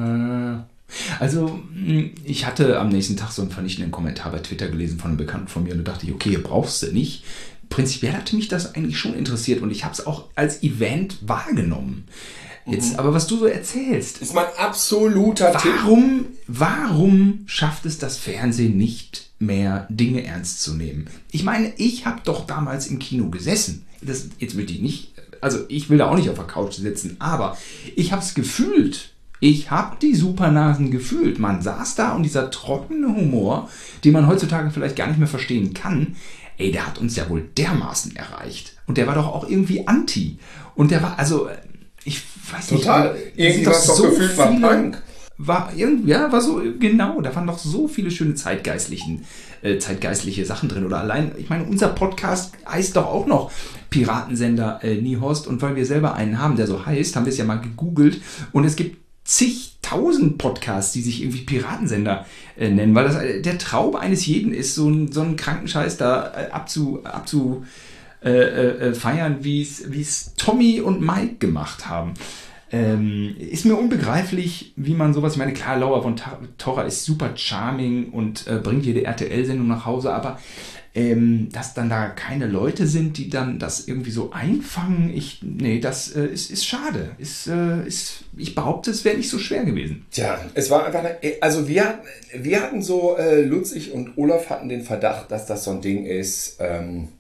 Also, mh, ich hatte am nächsten Tag so einen vernichtenden Kommentar bei Twitter gelesen von einem Bekannten von mir und da dachte ich, okay, brauchst du nicht. Prinzipiell hatte mich das eigentlich schon interessiert und ich habe es auch als Event wahrgenommen. Jetzt, Mhm. aber was du so erzählst, Ist mein absoluter Tipp. warum, warum schafft es das Fernsehen nicht mehr, Dinge ernst zu nehmen? Ich meine, ich habe doch damals im Kino gesessen. Das, jetzt will ich nicht, also ich will da auch nicht auf der Couch sitzen, aber ich habe es gefühlt. Ich habe die Supernasen gefühlt. Man saß da und dieser trockene Humor, den man heutzutage vielleicht gar nicht mehr verstehen kann, ey, der hat uns ja wohl dermaßen erreicht. Und der war doch auch irgendwie anti. Und der war, also, ich weiß nicht. Total. da Irgendwie sind war's doch gefühlt war viele- Punk. War irgendwie, ja, war so, genau, da waren doch so viele schöne zeitgeistlichen, äh, zeitgeistliche Sachen drin. Oder allein, ich meine, unser Podcast heißt doch auch noch Piratensender äh, Niehorst. Und weil wir selber einen haben, der so heißt, haben wir es ja mal gegoogelt. Und es gibt zigtausend Podcasts, die sich irgendwie Piratensender äh, nennen, weil das äh, der Traum eines jeden ist, so, ein, so einen kranken Scheiß da äh, abzu, abzu äh, äh, feiern, wie es Tommy und Mike gemacht haben. Ähm, ist mir unbegreiflich, wie man sowas, ich meine, klar, Laura von Torra ist super charming und äh, bringt jede R T L-Sendung nach Hause, aber ähm, dass dann da keine Leute sind, die dann das irgendwie so einfangen, ich, nee, das äh, ist, ist schade. Ist, äh, ist, ich behaupte, es wäre nicht so schwer gewesen. Tja, es war einfach, eine, also wir, wir hatten so, äh, Lutz, ich und Olaf hatten den Verdacht, dass das so ein Ding ist, ähm,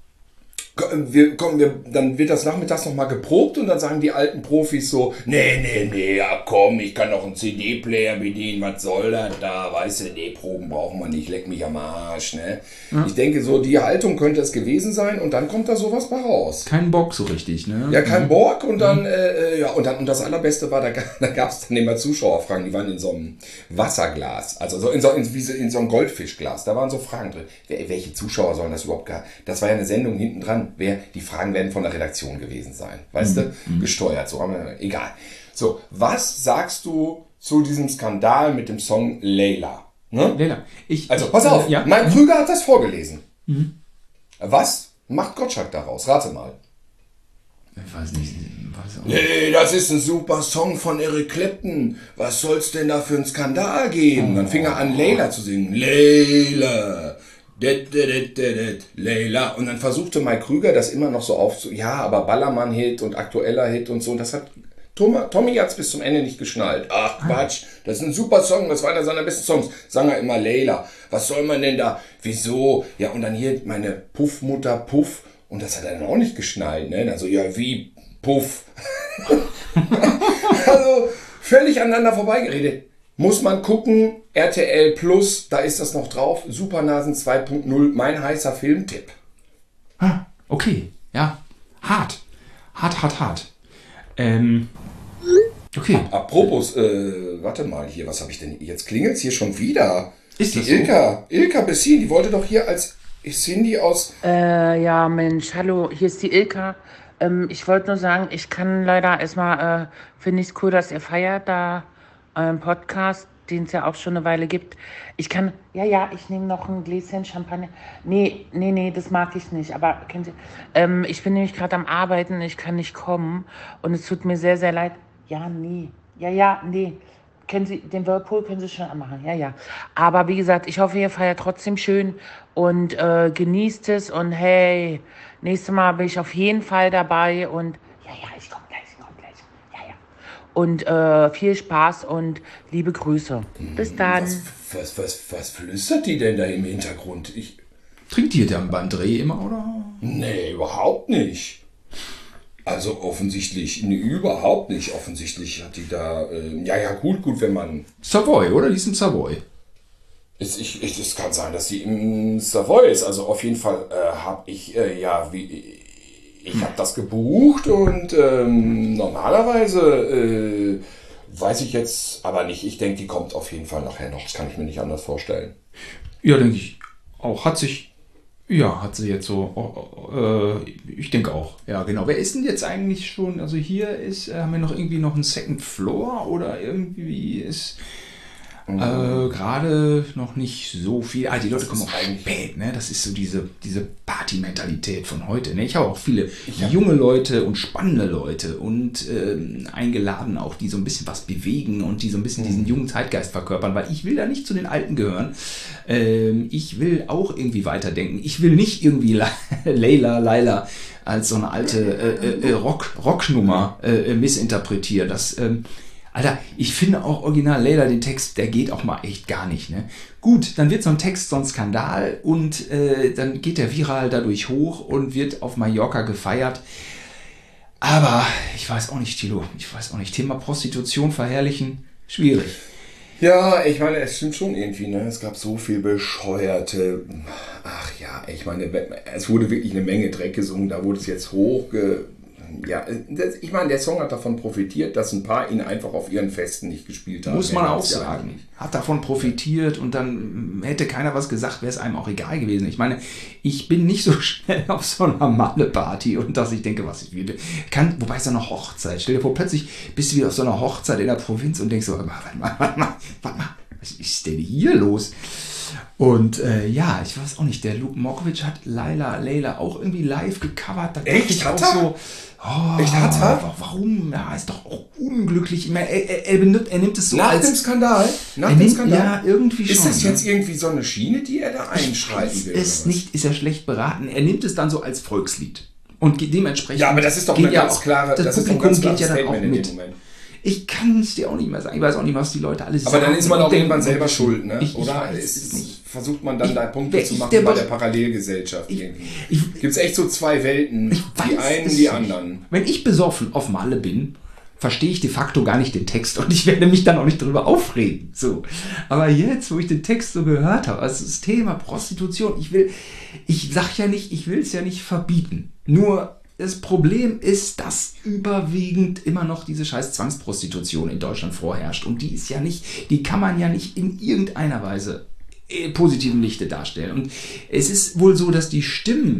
wir, komm, wir, dann wird das nachmittags nochmal geprobt und dann sagen die alten Profis so, nee, nee, nee, ja komm, ich kann doch einen C D-Player bedienen, was soll das da, weißt du, nee, Proben brauchen wir nicht, leck mich am Arsch, ne? Ja. Ich denke so, die Haltung könnte es gewesen sein und dann kommt da sowas bei raus. Kein Bock so richtig, ne? Ja, kein mhm. Bock und dann, mhm. äh, ja, und dann, und das Allerbeste war, da, da gab es dann immer Zuschauerfragen, die waren in so einem Wasserglas, also so in so, in, wie so, in so einem Goldfischglas, da waren so Fragen drin. Welche Zuschauer sollen das überhaupt gar, das war ja eine Sendung hinten dran, dann, wer, die Fragen werden von der Redaktion gewesen sein. Weißt mhm. du? Gesteuert, so, aber egal. So, was sagst du zu diesem Skandal mit dem Song Layla? Ne? Layla. Ich, also, pass auf, äh, ja. mein Krüger hat das vorgelesen. Mhm. Was macht Gottschalk daraus? Rate mal. Ich weiß nicht. Weiß auch nicht. Nee, das ist ein super Song von Eric Clapton. Was soll's denn da für einen Skandal geben? Dann fing er an, Layla zu singen. Layla. Det, det, det, det, det, Layla. Und dann versuchte Mike Krüger das immer noch so aufzu... Ja, aber Ballermann-Hit und aktueller Hit und so. Und das hat... Tommy hat's bis zum Ende nicht geschnallt. Ach Quatsch, das ist ein super Song, das war einer seiner besten Songs. Sang er immer Layla. Was soll man denn da? Wieso? Ja, und dann hier meine Puffmutter Puff. Und das hat er dann auch nicht geschnallt, ne? Also, ja, wie Puff. Also, völlig aneinander vorbeigeredet. Muss man gucken, R T L Plus, da ist das noch drauf. Supernasen zwei Punkt null, mein heißer Filmtipp. Ah, okay, ja. Hart. Hart, hart, hart. Ähm, okay. Apropos, äh, warte mal hier, was habe ich denn? Jetzt klingelt's hier schon wieder. Ist die das Ilka, so? Ilka Bessin, die wollte doch hier als Cindy aus... Äh, ja, Mensch, hallo, hier ist die Ilka. Ähm, ich wollte nur sagen, ich kann leider erstmal, äh, finde ich es cool, dass ihr feiert, da euren Podcast, den es ja auch schon eine Weile gibt. Ich kann, ja, ja, ich nehme noch ein Gläschen Champagner. Nee, nee, nee, das mag ich nicht. Aber kennen Sie, ähm, ich bin nämlich gerade am Arbeiten, ich kann nicht kommen. Und es tut mir sehr, sehr leid. Ja, nee. Ja, ja, nee. Kennen Sie, den Whirlpool können Sie schon anmachen. Ja, ja. Aber wie gesagt, ich hoffe, ihr feiert trotzdem schön und äh, genießt es. Und hey, nächstes Mal bin ich auf jeden Fall dabei. Und ja, ja, ich komme gleich, ich komme gleich. Ja, ja. Und äh, viel Spaß und liebe Grüße. Bis dann. Was, was, was, was flüstert die denn da im Hintergrund? Ich... Trinkt ihr dann beim Dreh immer, oder? Nee, überhaupt nicht. Also offensichtlich, nee, überhaupt nicht. Offensichtlich hat die da, äh, ja, ja, gut, gut, wenn man... Savoy, oder? Die ist im Savoy. Es, ich, ich, es kann sein, dass die im Savoy ist. Also auf jeden Fall äh, habe ich, äh, ja, wie... Ich habe das gebucht und ähm, normalerweise äh, weiß ich jetzt aber nicht. Ich denke, die kommt auf jeden Fall nachher noch. Das kann ich mir nicht anders vorstellen. Ja, denke ich auch. Hat sich, ja, hat sie jetzt so, oh, äh, ich denke auch. Ja, genau. Wer ist denn jetzt eigentlich schon, also hier ist, äh, haben wir noch irgendwie noch einen Second Floor oder irgendwie ist... Äh, gerade noch nicht so viel. Ah, die Leute kommen auch spät, ne? Das ist so diese, diese Party-Mentalität von heute. Ne? Ich habe auch viele ja. junge Leute und spannende Leute und ähm, eingeladen auch, die so ein bisschen was bewegen und die so ein bisschen mhm. diesen jungen Zeitgeist verkörpern, weil ich will da nicht zu den Alten gehören. Ähm, ich will auch irgendwie weiterdenken. Ich will nicht irgendwie Layla, Layla als so eine alte äh, äh, Rock, Rocknummer äh, missinterpretieren. Das ähm, Alter, ich finde auch original Layla, den Text, der geht auch mal echt gar nicht, ne? Gut, dann wird so ein Text so ein Skandal und äh, dann geht der viral dadurch hoch und wird auf Mallorca gefeiert. Aber ich weiß auch nicht, Thilo, ich weiß auch nicht. Thema Prostitution verherrlichen, schwierig. Ja, ich meine, es stimmt schon irgendwie, ne? Es gab so viel bescheuerte... Ach ja, ich meine, es wurde wirklich eine Menge Dreck gesungen, da wurde es jetzt hochge... Ja, das, ich meine, der Song hat davon profitiert, dass ein paar ihn einfach auf ihren Festen nicht gespielt haben. Muss man auch sagen. Hat davon profitiert und dann hätte keiner was gesagt, wäre es einem auch egal gewesen. Ich meine, ich bin nicht so schnell auf so einer Malle-Party und dass ich denke, was ich will. Kann, wobei es so eine Hochzeit. Stell dir vor, plötzlich bist du wieder auf so einer Hochzeit in der Provinz und denkst so, warte mal, warte mal, warte mal, was ist denn hier los? Und äh, ja, ich weiß auch nicht, der Luke Mockridge hat Layla, Layla auch irgendwie live gecovert. Da Echt? Ich hat auch er? So, oh, Echt hat er? Warum? Ja, ist doch auch unglücklich. Er, er, er, benimmt, er nimmt es so Nach als... dem Skandal? Nach er dem nimmt, Skandal? Ja, irgendwie schon. Ist das jetzt ne? irgendwie so eine Schiene, die er da einschreiten will? Ist nicht, ist er schlecht beraten. Er nimmt es dann so als Volkslied. Und dementsprechend... Ja, aber das ist doch eine ganz klare... Das, das Publikum ist doch ein geht ja dann auch Statement mit. in dem Moment. Ich kann es dir auch nicht mehr sagen. Ich weiß auch nicht, was die Leute alles aber sagen. Aber dann ist man auch irgendwann selber schuld, ne? Ich, ich Oder weiß ist, es nicht. Versucht man dann ich, da Punkte zu machen der bei Be- der Parallelgesellschaft? Ich, irgendwie. Ich, Gibt es echt so zwei Welten, ich die weiß einen, es die nicht. anderen? Wenn ich besoffen auf Malle bin, verstehe ich de facto gar nicht den Text und ich werde mich dann auch nicht darüber aufregen. So. Aber jetzt, wo ich den Text so gehört habe, also das Thema Prostitution, ich will, ich sag ja nicht, ich will es ja nicht verbieten. Nur das Problem ist, dass überwiegend immer noch diese scheiß Zwangsprostitution in Deutschland vorherrscht. Und die ist ja nicht, die kann man ja nicht in irgendeiner Weise positiven Lichte darstellen. Und es ist wohl so, dass die Stimmen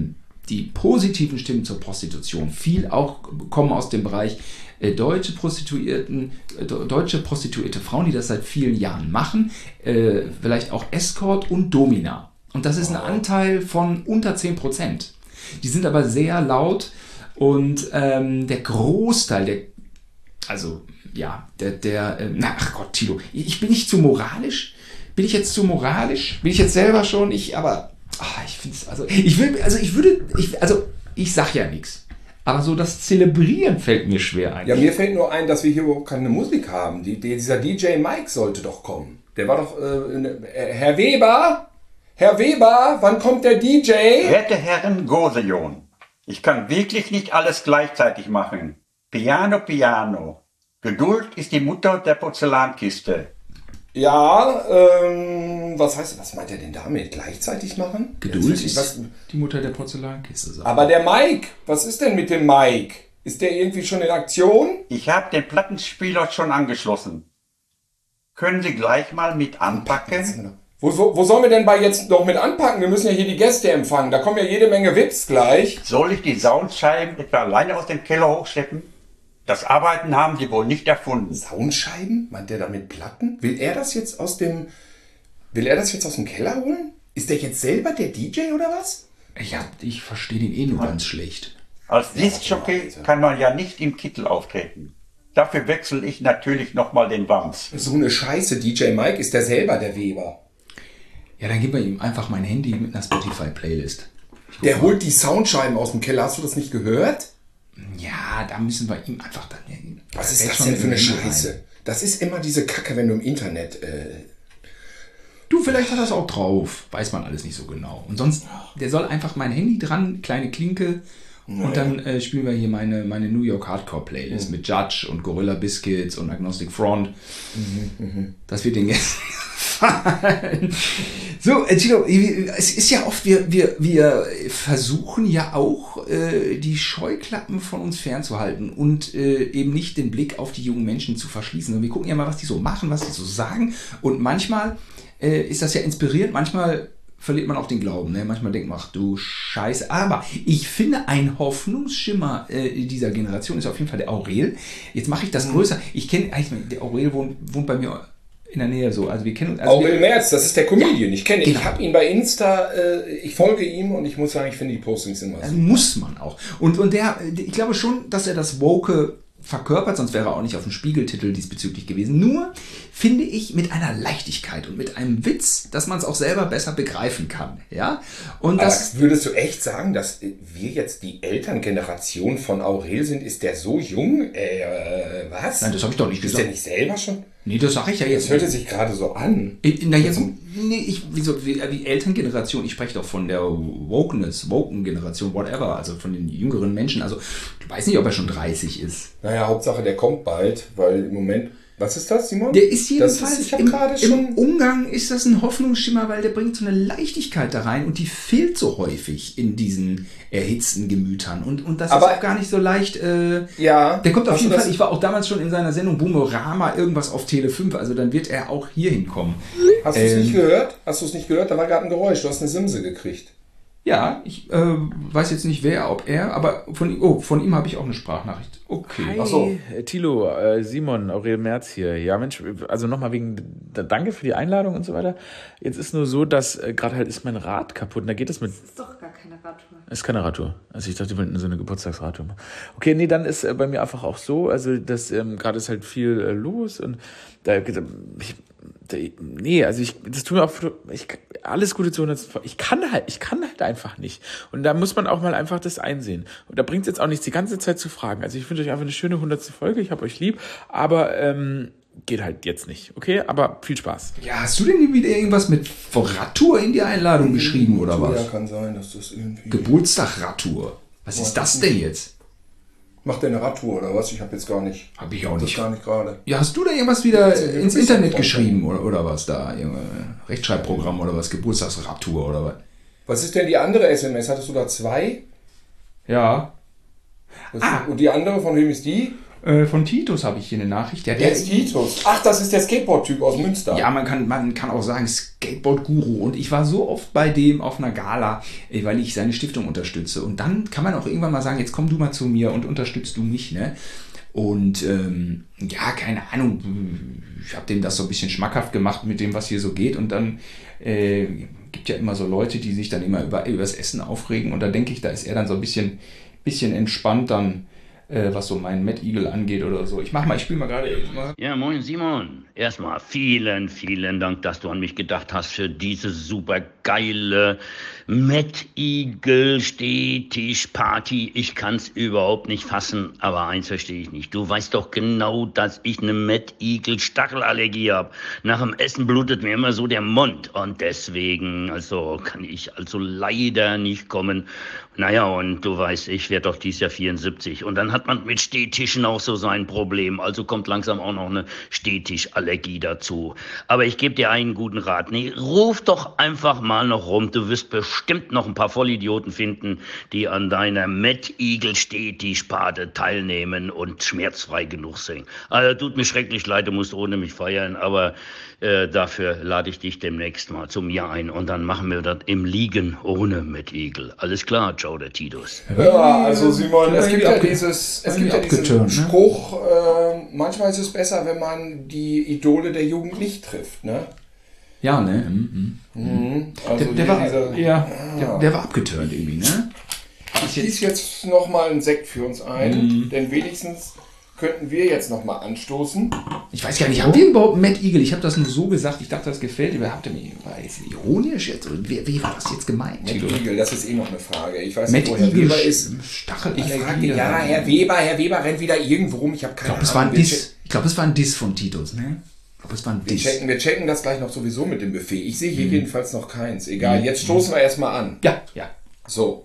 die positiven Stimmen zur Prostitution viel auch kommen aus dem Bereich äh, deutsche Prostituierten, äh, deutsche prostituierte Frauen, die das seit vielen Jahren machen, äh, vielleicht auch Escort und Domina. Und das ist ein Anteil von unter zehn Prozent. Die sind aber sehr laut und ähm, der Großteil, der, also ja, der, der, äh, na, ach Gott, Tilo, ich bin nicht zu moralisch. Bin ich jetzt zu moralisch? Bin ich jetzt selber schon? Ich, aber, ach, ich finde es, also, ich will, also ich würde, ich, also, ich sag ja nichts. Aber so das Zelebrieren fällt mir schwer ein. Ja, mir fällt nur ein, dass wir hier überhaupt keine Musik haben. Die, die, dieser D J Mike sollte doch kommen. Der war doch, äh, Herr Weber? Herr Weber, wann kommt der D J? Werte Herren Gosejohn, ich kann wirklich nicht alles gleichzeitig machen. Piano, piano. Geduld ist die Mutter der Porzellankiste. Ja, ähm, was heißt, was meint er denn damit? Gleichzeitig machen? Geduld ist was, die Mutter der Porzellankiste. Sagen. Aber der Mike, was ist denn mit dem Mike? Ist der irgendwie schon in Aktion? Ich habe den Plattenspieler schon angeschlossen. Können Sie gleich mal mit anpacken? Wo, wo, wo sollen wir denn bei jetzt noch mit anpacken? Wir müssen ja hier die Gäste empfangen. Da kommen ja jede Menge V I Ps gleich. Soll ich die Soundscheiben etwa alleine aus dem Keller hochschleppen? Das Arbeiten haben Sie wohl nicht erfunden. Soundscheiben? Meint der damit Platten? Will er das jetzt aus dem, will er das jetzt aus dem Keller holen? Ist der jetzt selber der D J oder was? Ja, ich verstehe den eh nur ganz schlecht. Als Discjockey kann man ja nicht im Kittel auftreten. Dafür wechsle ich natürlich nochmal den Wams. So eine Scheiße, D J Mike ist der selber der Weber. Ja, dann gib mir ihm einfach mein Handy mit einer Spotify-Playlist. Der holt die Soundscheiben aus dem Keller. Hast du das nicht gehört? Ja, da müssen wir ihm einfach dann... Was ist das denn für eine Scheiße? Rein. Das ist immer diese Kacke, wenn du im Internet... Äh du, vielleicht hat er es auch drauf. Weiß man alles nicht so genau. Und sonst, der soll einfach mein Handy dran, kleine Klinke... Und naja. dann äh, spielen wir hier meine, meine New York Hardcore Playlist mhm. mit Judge und Gorilla Biscuits und Agnostic Front. Mhm, mh. Das wird den jetzt gefallen. So, äh, Tilo, es ist ja oft, wir, wir, wir versuchen ja auch, äh, die Scheuklappen von uns fernzuhalten und äh, eben nicht den Blick auf die jungen Menschen zu verschließen. Und wir gucken ja mal, was die so machen, was die so sagen. Und manchmal äh, ist das ja inspirierend, manchmal verliert man auch den Glauben. Ne? Manchmal denkt man, ach du Scheiße. Aber ich finde, ein Hoffnungsschimmer äh, dieser Generation ist auf jeden Fall der Aurel. Jetzt mache ich das mhm. größer. Ich kenne, der Aurel wohnt, wohnt bei mir in der Nähe so. Also wir kennen also Aurel Merz, das ist der Comedian. Ja, ich kenne ihn. Genau. Ich habe ihn bei Insta, äh, ich folge ihm und ich muss sagen, ich finde die Postings immer also muss man auch. Und, und der, ich glaube schon, dass er das Woke verkörpert, sonst wäre er auch nicht auf dem Spiegeltitel diesbezüglich gewesen. Nur finde ich mit einer Leichtigkeit und mit einem Witz, dass man es auch selber besser begreifen kann. Ja? Und das aber würdest du echt sagen, dass wir jetzt die Elterngeneration von Aurel sind? Ist der so jung? Äh, was? Nein, das habe ich doch nicht gesagt. Ist der nicht selber schon? Nee, das sage ich ja jetzt. Das hörte sich gerade so an. Na, jetzt, nee, ich, wieso, die Elterngeneration, ich spreche doch von der Wokeness, Woken-Generation, whatever, also von den jüngeren Menschen. Also, ich weiß nicht, ob er schon dreißig ist. Naja, Hauptsache, der kommt bald, weil im Moment... Was ist das, Simon? Der ist jedenfalls, das ist, ich im, gerade schon im Umgang ist das ein Hoffnungsschimmer, weil der bringt so eine Leichtigkeit da rein und die fehlt so häufig in diesen erhitzten Gemütern. Und, und das aber ist auch gar nicht so leicht. Äh, ja. Der kommt auf jeden Fall, ich war auch damals schon in seiner Sendung Boomerama, irgendwas auf Tele fünf, also dann wird er auch hier hinkommen. Hast du es ähm, nicht gehört? Hast du es nicht gehört? Da war gerade ein Geräusch, du hast eine Simse gekriegt. Ja, ich äh, weiß jetzt nicht wer, ob er, aber von, oh, von ihm habe ich auch eine Sprachnachricht. Okay. Hi, Ach so. Thilo, äh, Simon, Aurel Merz hier. Ja, Mensch, also nochmal wegen, danke für die Einladung und so weiter. Jetzt ist nur so, dass äh, gerade halt ist mein Rad kaputt und da geht es mit... Das ist doch gar keine Radtour. Ist keine Radtour. Also ich dachte, wir wollten so eine Geburtstagsradtour machen. Okay, nee, dann ist äh, bei mir einfach auch so, also das ähm, gerade ist halt viel äh, los und da ich, nee, also ich, das tut mir auch, ich, alles Gute zu hundert. Ich kann halt, ich kann halt einfach nicht. Und da muss man auch mal einfach das einsehen. Und da bringt es jetzt auch nichts, die ganze Zeit zu fragen. Also ich wünsche euch einfach eine schöne hundertste Folge. Ich hab euch lieb, aber ähm, geht halt jetzt nicht. Okay, aber viel Spaß. Ja, hast du denn wieder irgendwas mit Radtour in die Einladung geschrieben oder was? Ja, kann sein, dass das irgendwie... Geburtstag-Radtour. Was ist das denn jetzt? Macht der eine Radtour oder was? Ich habe jetzt gar nicht. Habe ich auch nicht. gar nicht gerade. Ja, hast du da irgendwas wieder ins Internet geschrieben oder, oder was da? Rechtschreibprogramm oder was? Geburtstagsradtour oder was? Was ist denn die andere S M S? Hattest du da zwei? Ja. Das ah. Und die andere, von wem ist die? Äh, von Titus habe ich hier eine Nachricht. Der, der ist Titus. Ach, das ist der Skateboard-Typ aus Münster. Ja, man kann, man kann auch sagen Skateboard-Guru. Und ich war so oft bei dem auf einer Gala, weil ich seine Stiftung unterstütze. Und dann kann man auch irgendwann mal sagen, jetzt komm du mal zu mir und unterstützt du mich, ne? Und ähm, ja, keine Ahnung, ich habe dem das so ein bisschen schmackhaft gemacht mit dem, was hier so geht. Und dann äh, gibt ja immer so Leute, die sich dann immer über, über das Essen aufregen. Und da denke ich, da ist er dann so ein bisschen, bisschen entspannt dann, äh, was so meinen Mad Eagle angeht oder so. Ich mach mal, ich spiele mal gerade. Ja, moin Simon. Erstmal vielen, vielen Dank, dass du an mich gedacht hast für diese super geile Mad Eagle Stehtischparty. Ich kann's überhaupt nicht fassen, aber eins verstehe ich nicht. Du weißt doch genau, dass ich eine Mad Eagle Stachelallergie habe. Nach dem Essen blutet mir immer so der Mund und deswegen, also kann ich also leider nicht kommen. Naja, und du weißt, ich werde doch dieses Jahr vierundsiebzig und dann hat man mit Stehtischen auch so sein Problem. Also kommt langsam auch noch eine Stehtischallergie dazu. Aber ich gebe dir einen guten Rat. Nee, ruf doch einfach mal noch rum. Du wirst bestimmt noch ein paar Vollidioten finden, die an deiner Mad Eagle Stehtischparty teilnehmen und schmerzfrei genug singen. Also tut mir schrecklich leid, du musst ohne mich feiern, aber äh, dafür lade ich dich demnächst mal zu mir ein und dann machen wir das im Liegen ohne Mad Eagle. Alles klar, Joe, der Titus. Ja, also Simon, es gibt ja dieses, es gibt ja diesen Spruch, äh, manchmal ist es besser, wenn man die Idole der Jugend nicht trifft, ne? Ja, ne? Mhm. Mhm. Also der, der, war, diese, ja, der, der war abgeturnt irgendwie, ne? Ich gieße jetzt nochmal einen Sekt für uns ein, mhm. denn wenigstens könnten wir jetzt nochmal anstoßen. Ich weiß gar nicht, haben wir überhaupt Mad Eagle? Ich habe das nur so gesagt, ich dachte, das gefällt dir. Habt ihr mir, war jetzt ironisch jetzt? Wie, wie war das jetzt gemeint? Mad Eagle, das ist eh noch eine Frage. Ich weiß Mad nicht, wo Herr Eagle Weber ist. Stachel ich fragte, ja, Herr Weber, Herr Weber rennt wieder irgendwo rum. Ich habe keine ich glaub, Ahnung. Diss, ich glaube, es war ein Diss von Titus, ne? Ich glaube, es war ein wir Diss. checken, wir checken das gleich noch sowieso mit dem Buffet. Ich sehe hier mhm. jedenfalls noch keins. Egal, jetzt stoßen wir erstmal an. Ja, ja. So.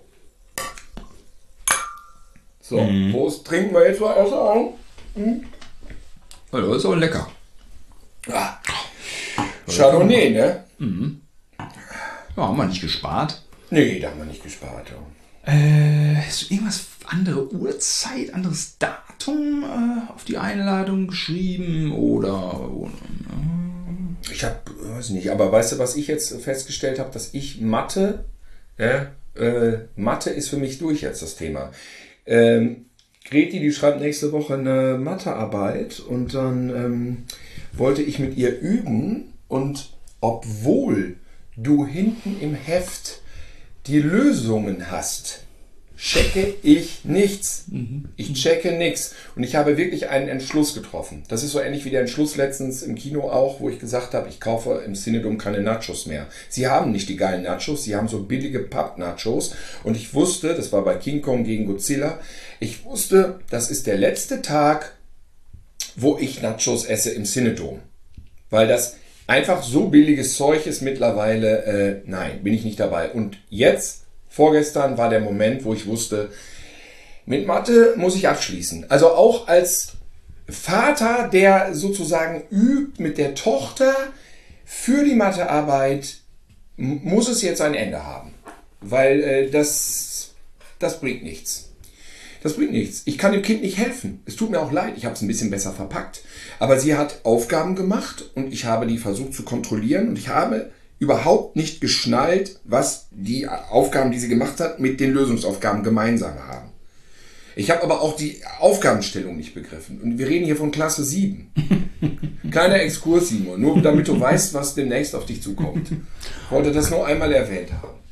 So, mhm. Prost. Trinken wir jetzt mal erst an. Mhm. Also, das ist auch lecker. Ah. Chardonnay, ne? Mhm. Ja, haben wir nicht gespart. Nee, da haben wir nicht gespart. Ja. Äh, hast du irgendwas, andere Uhrzeit, anderes Datum äh, auf die Einladung geschrieben oder... oder äh? Ich habe, weiß nicht, aber weißt du, was ich jetzt festgestellt habe, dass ich Mathe, äh, äh, Mathe ist für mich durch jetzt das Thema. Ähm, Greti, die schreibt nächste Woche eine Mathearbeit und dann ähm, wollte ich mit ihr üben und obwohl du hinten im Heft die Lösungen hast, checke ich nichts. Ich checke nichts. Und ich habe wirklich einen Entschluss getroffen. Das ist so ähnlich wie der Entschluss letztens im Kino auch, wo ich gesagt habe, ich kaufe im Cinedom keine Nachos mehr. Sie haben nicht die geilen Nachos, sie haben so billige Papp-Nachos. Und ich wusste, das war bei King Kong gegen Godzilla, ich wusste, das ist der letzte Tag, wo ich Nachos esse im Cinedom. Weil das einfach so billiges Zeug ist mittlerweile, äh, nein, bin ich nicht dabei. Und jetzt, vorgestern, war der Moment, wo ich wusste, mit Mathe muss ich abschließen. Also auch als Vater, der sozusagen übt mit der Tochter für die Mathearbeit, muss es jetzt ein Ende haben. Weil äh, das, das bringt nichts. Das bringt nichts. Ich kann dem Kind nicht helfen. Es tut mir auch leid, ich habe es ein bisschen besser verpackt. Aber sie hat Aufgaben gemacht und ich habe die versucht zu kontrollieren und ich habe überhaupt nicht geschnallt, was die Aufgaben, die sie gemacht hat, mit den Lösungsaufgaben gemeinsam haben. Ich habe aber auch die Aufgabenstellung nicht begriffen. Und wir reden hier von Klasse sieben. Kleiner Exkurs, Simon, nur damit du weißt, was demnächst auf dich zukommt. Ich wollte das nur einmal erwähnt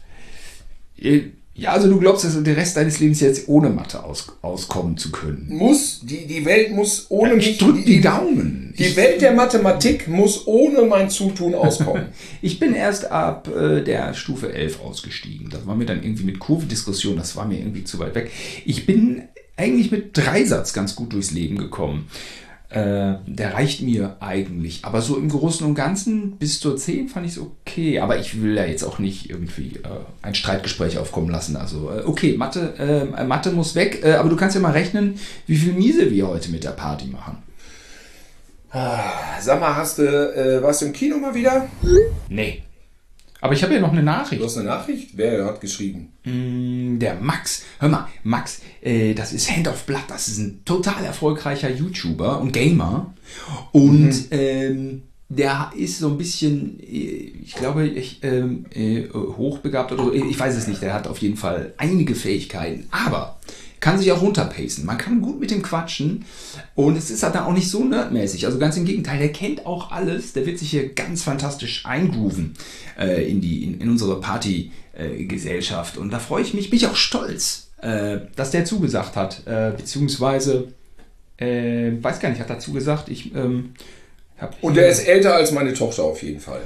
haben. Ja, also du glaubst, dass du den Rest deines Lebens jetzt ohne Mathe aus, auskommen zu können? Muss, die, die Welt muss ohne ja, mich... Ich drück die, die Daumen. Die ich, Welt der Mathematik muss ohne mein Zutun auskommen. Ich bin erst ab äh, der Stufe elf ausgestiegen. Das war mir dann irgendwie mit Kurvendiskussion, das war mir irgendwie zu weit weg. Ich bin eigentlich mit Dreisatz ganz gut durchs Leben gekommen. Äh, der reicht mir eigentlich. Aber so im Großen und Ganzen bis zur zehn fand ich es okay. Aber ich will ja jetzt auch nicht irgendwie äh, ein Streitgespräch aufkommen lassen. Also äh, okay, Mathe, äh, Mathe muss weg. Äh, aber du kannst ja mal rechnen, wie viel Miese wir heute mit der Party machen. Ah, sag mal, hast du, äh, warst du im Kino mal wieder? Nee. Aber ich habe ja noch eine Nachricht. Du hast eine Nachricht? Wer hat geschrieben? Mm, der Max. Hör mal, Max, äh, das ist Hand of Blood. Das ist ein total erfolgreicher YouTuber und Gamer. Und mhm. ähm, der ist so ein bisschen, ich glaube, ich, ähm, äh, hochbegabt oder so. Ich weiß es nicht. Der hat auf jeden Fall einige Fähigkeiten. Aber kann sich auch runterpacen. Man kann gut mit dem quatschen und es ist halt dann auch nicht so nerdmäßig. Also ganz im Gegenteil, der kennt auch alles. Der wird sich hier ganz fantastisch eingrooven äh, in, die, in, in unsere Partygesellschaft. Äh, und da freue ich mich, bin ich auch stolz, äh, dass der zugesagt hat. Äh, beziehungsweise, äh, weiß gar nicht, hat er zugesagt. Ich, ähm, hab und der ist älter als meine Tochter auf jeden Fall.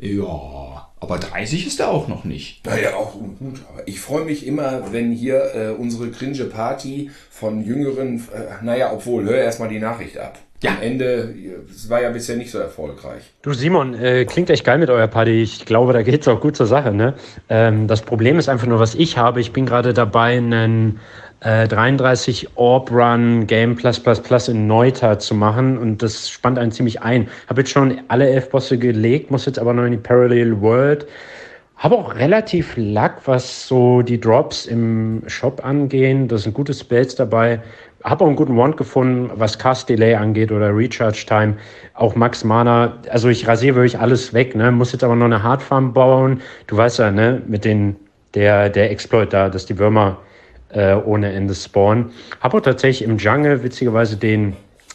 Ja, aber dreißig ist er auch noch nicht. Naja, auch gut. Aber ich freue mich immer, wenn hier äh, unsere cringe Party von Jüngeren, äh, naja, obwohl, hör erstmal die Nachricht ab. Ja. Am Ende, es war ja bisher nicht so erfolgreich. Du Simon, äh, klingt echt geil mit eurer Party. Ich glaube, da geht's auch gut zur Sache, ne? Ähm, das Problem ist einfach nur, was ich habe. Ich bin gerade dabei, einen äh, dreiunddreißig Orb Run Game Plus Plus Plus in Neuta zu machen und das spannt einen ziemlich ein. Habe jetzt schon alle elf Bosse gelegt, muss jetzt aber noch in die Parallel World. Habe auch relativ Luck, was so die Drops im Shop angehen. Da sind gute Spells dabei. Habe auch einen guten Wand gefunden, was Cast Delay angeht oder Recharge Time. Auch Max Mana. Also ich rasiere wirklich alles weg, ne? Muss jetzt aber noch eine Hardfarm bauen. Du weißt ja, ne, mit den, der, der Exploit da, dass die Würmer äh, ohne Ende spawnen. Habe auch tatsächlich im Jungle witzigerweise den,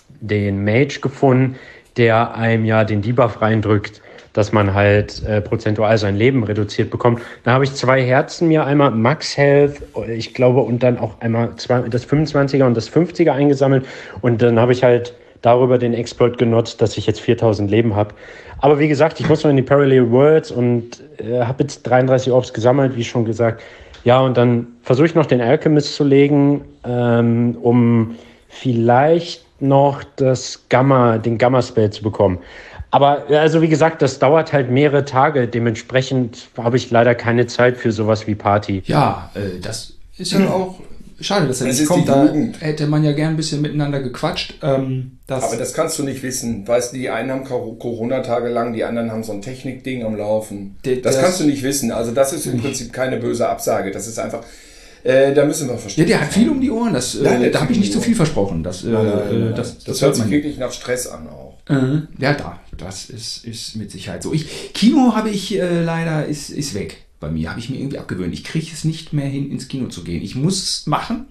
den Mage gefunden, der einem ja den Debuff reindrückt, dass man halt äh, prozentual sein Leben reduziert bekommt. Da habe ich zwei Herzen mir, einmal Max Health, ich glaube, und dann auch einmal zwei, das fünfundzwanziger und das fünfziger eingesammelt. Und dann habe ich halt darüber den Exploit genutzt, dass ich jetzt viertausend Leben habe. Aber wie gesagt, ich muss noch in die Parallel Worlds und äh, habe jetzt dreiunddreißig Orbs gesammelt, wie schon gesagt. Ja, und dann versuche ich noch den Alchemist zu legen, ähm, um vielleicht noch das Gamma, den Gamma-Spell zu bekommen. Aber also wie gesagt, das dauert halt mehrere Tage. Dementsprechend habe ich leider keine Zeit für sowas wie Party. Ja, äh, das ist ja auch schade, dass er nicht kommt. Da hätte man ja gern ein bisschen miteinander gequatscht. Ähm, das Aber das kannst du nicht wissen. Weißt du, die einen haben Corona-Tage lang, die anderen haben so ein Technikding am Laufen. Das, das kannst du nicht wissen. Also das ist im Prinzip keine böse Absage. Das ist einfach... Äh, da müssen wir verstehen. Ja, der hat viel um die Ohren. Das, äh, ja, da habe ich nicht zu viel versprochen. Das, äh, nein, nein, nein. das, das, das hört sich wirklich nach Stress an auch. Äh, ja, da, das ist, ist mit Sicherheit so. Ich, Kino habe ich äh, leider, ist, ist weg bei mir. Habe ich mir irgendwie abgewöhnt. Ich kriege es nicht mehr hin, ins Kino zu gehen. Ich muss es machen.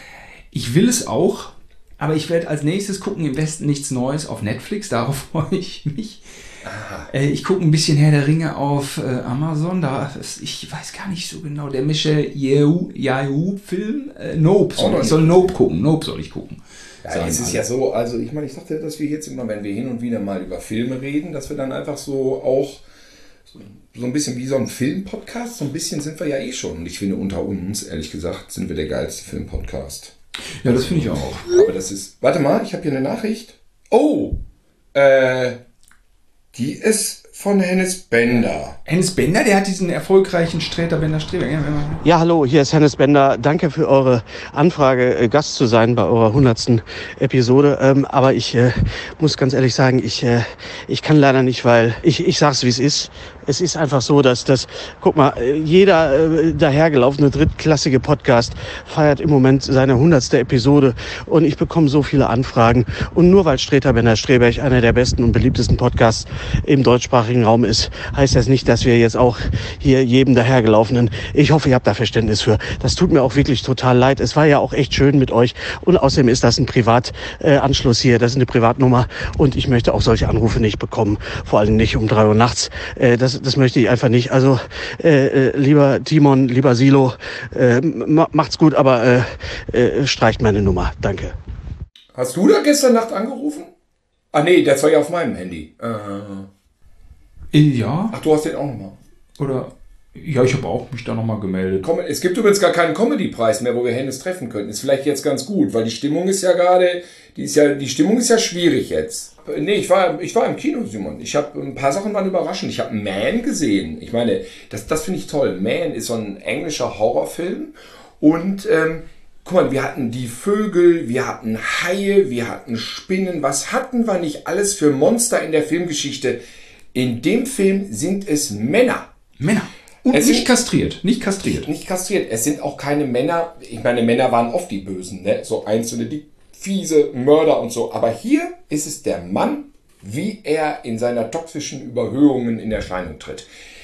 Ich will es auch. Aber ich werde als nächstes gucken, im Westen nichts Neues auf Netflix. Darauf freue ich mich. Äh, ich gucke ein bisschen Herr der Ringe auf äh, Amazon. Da ist, ich weiß gar nicht so genau. Der Michel Yeoh-Film. Äh, Nope. Soll, ich soll Nope gucken. Nope soll ich gucken. Ja, es ist ja so, also ich meine, ich dachte, dass wir jetzt immer, wenn wir hin und wieder mal über Filme reden, dass wir dann einfach so auch so, so ein bisschen wie so ein Filmpodcast, so ein bisschen sind wir ja eh schon. Und ich finde, unter uns, ehrlich gesagt, sind wir der geilste Filmpodcast. Ja, das finde ich auch. Aber das ist, warte mal, ich habe hier eine Nachricht. Oh, äh, die ist von Hennes Bender. Hennes Bender, der hat diesen erfolgreichen Sträter Bender Streber. Ja, ja, hallo, hier ist Hennes Bender. Danke für eure Anfrage, Gast zu sein bei eurer hundertsten Episode. Ähm, aber ich äh, muss ganz ehrlich sagen, ich, äh, ich kann leider nicht, weil ich, ich sag's, wie es ist. Es ist einfach so, dass das, guck mal, jeder äh, dahergelaufene drittklassige Podcast feiert im Moment seine hundertste Episode und ich bekomme so viele Anfragen. Und nur weil Sträter Bender Streberg einer der besten und beliebtesten Podcasts im deutschsprachigen Raum ist, heißt das nicht, dass wir jetzt auch hier jedem dahergelaufenen, ich hoffe, ihr habt da Verständnis für. Das tut mir auch wirklich total leid. Es war ja auch echt schön mit euch und außerdem ist das ein Privatanschluss äh, hier, das ist eine Privatnummer und ich möchte auch solche Anrufe nicht bekommen, vor allem nicht um drei Uhr nachts. Äh, das Das möchte ich einfach nicht. Also äh, lieber Timon, lieber Silo, äh, macht's gut, aber äh, äh, streicht meine Nummer. Danke. Hast du da gestern Nacht angerufen? Ah nee, das war ja auf meinem Handy. Äh. Ja. Ach, du hast den auch nochmal. Oder? Ja, ich habe auch mich da nochmal gemeldet. Komm, es gibt übrigens gar keinen Comedy-Preis mehr, wo wir Hennes treffen könnten. Ist vielleicht jetzt ganz gut, weil die Stimmung ist ja gerade, die ist ja, die Stimmung ist ja schwierig jetzt. Nee, ich war, ich war im Kino, Simon. Ich habe ein paar Sachen waren überraschend. Ich habe Man gesehen. Ich meine, das, das finde ich toll. Man ist so ein englischer Horrorfilm und ähm, guck mal, wir hatten die Vögel, wir hatten Haie, wir hatten Spinnen. Was hatten wir nicht alles für Monster in der Filmgeschichte? In dem Film sind es Männer. Männer. Und es nicht sind, kastriert, nicht kastriert. Nicht kastriert. Es sind auch keine Männer, ich meine, Männer waren oft die Bösen, ne? So einzelne, die fiese Mörder und so. Aber hier ist es der Mann, wie er in seiner toxischen Überhöhungen in Erscheinung tritt.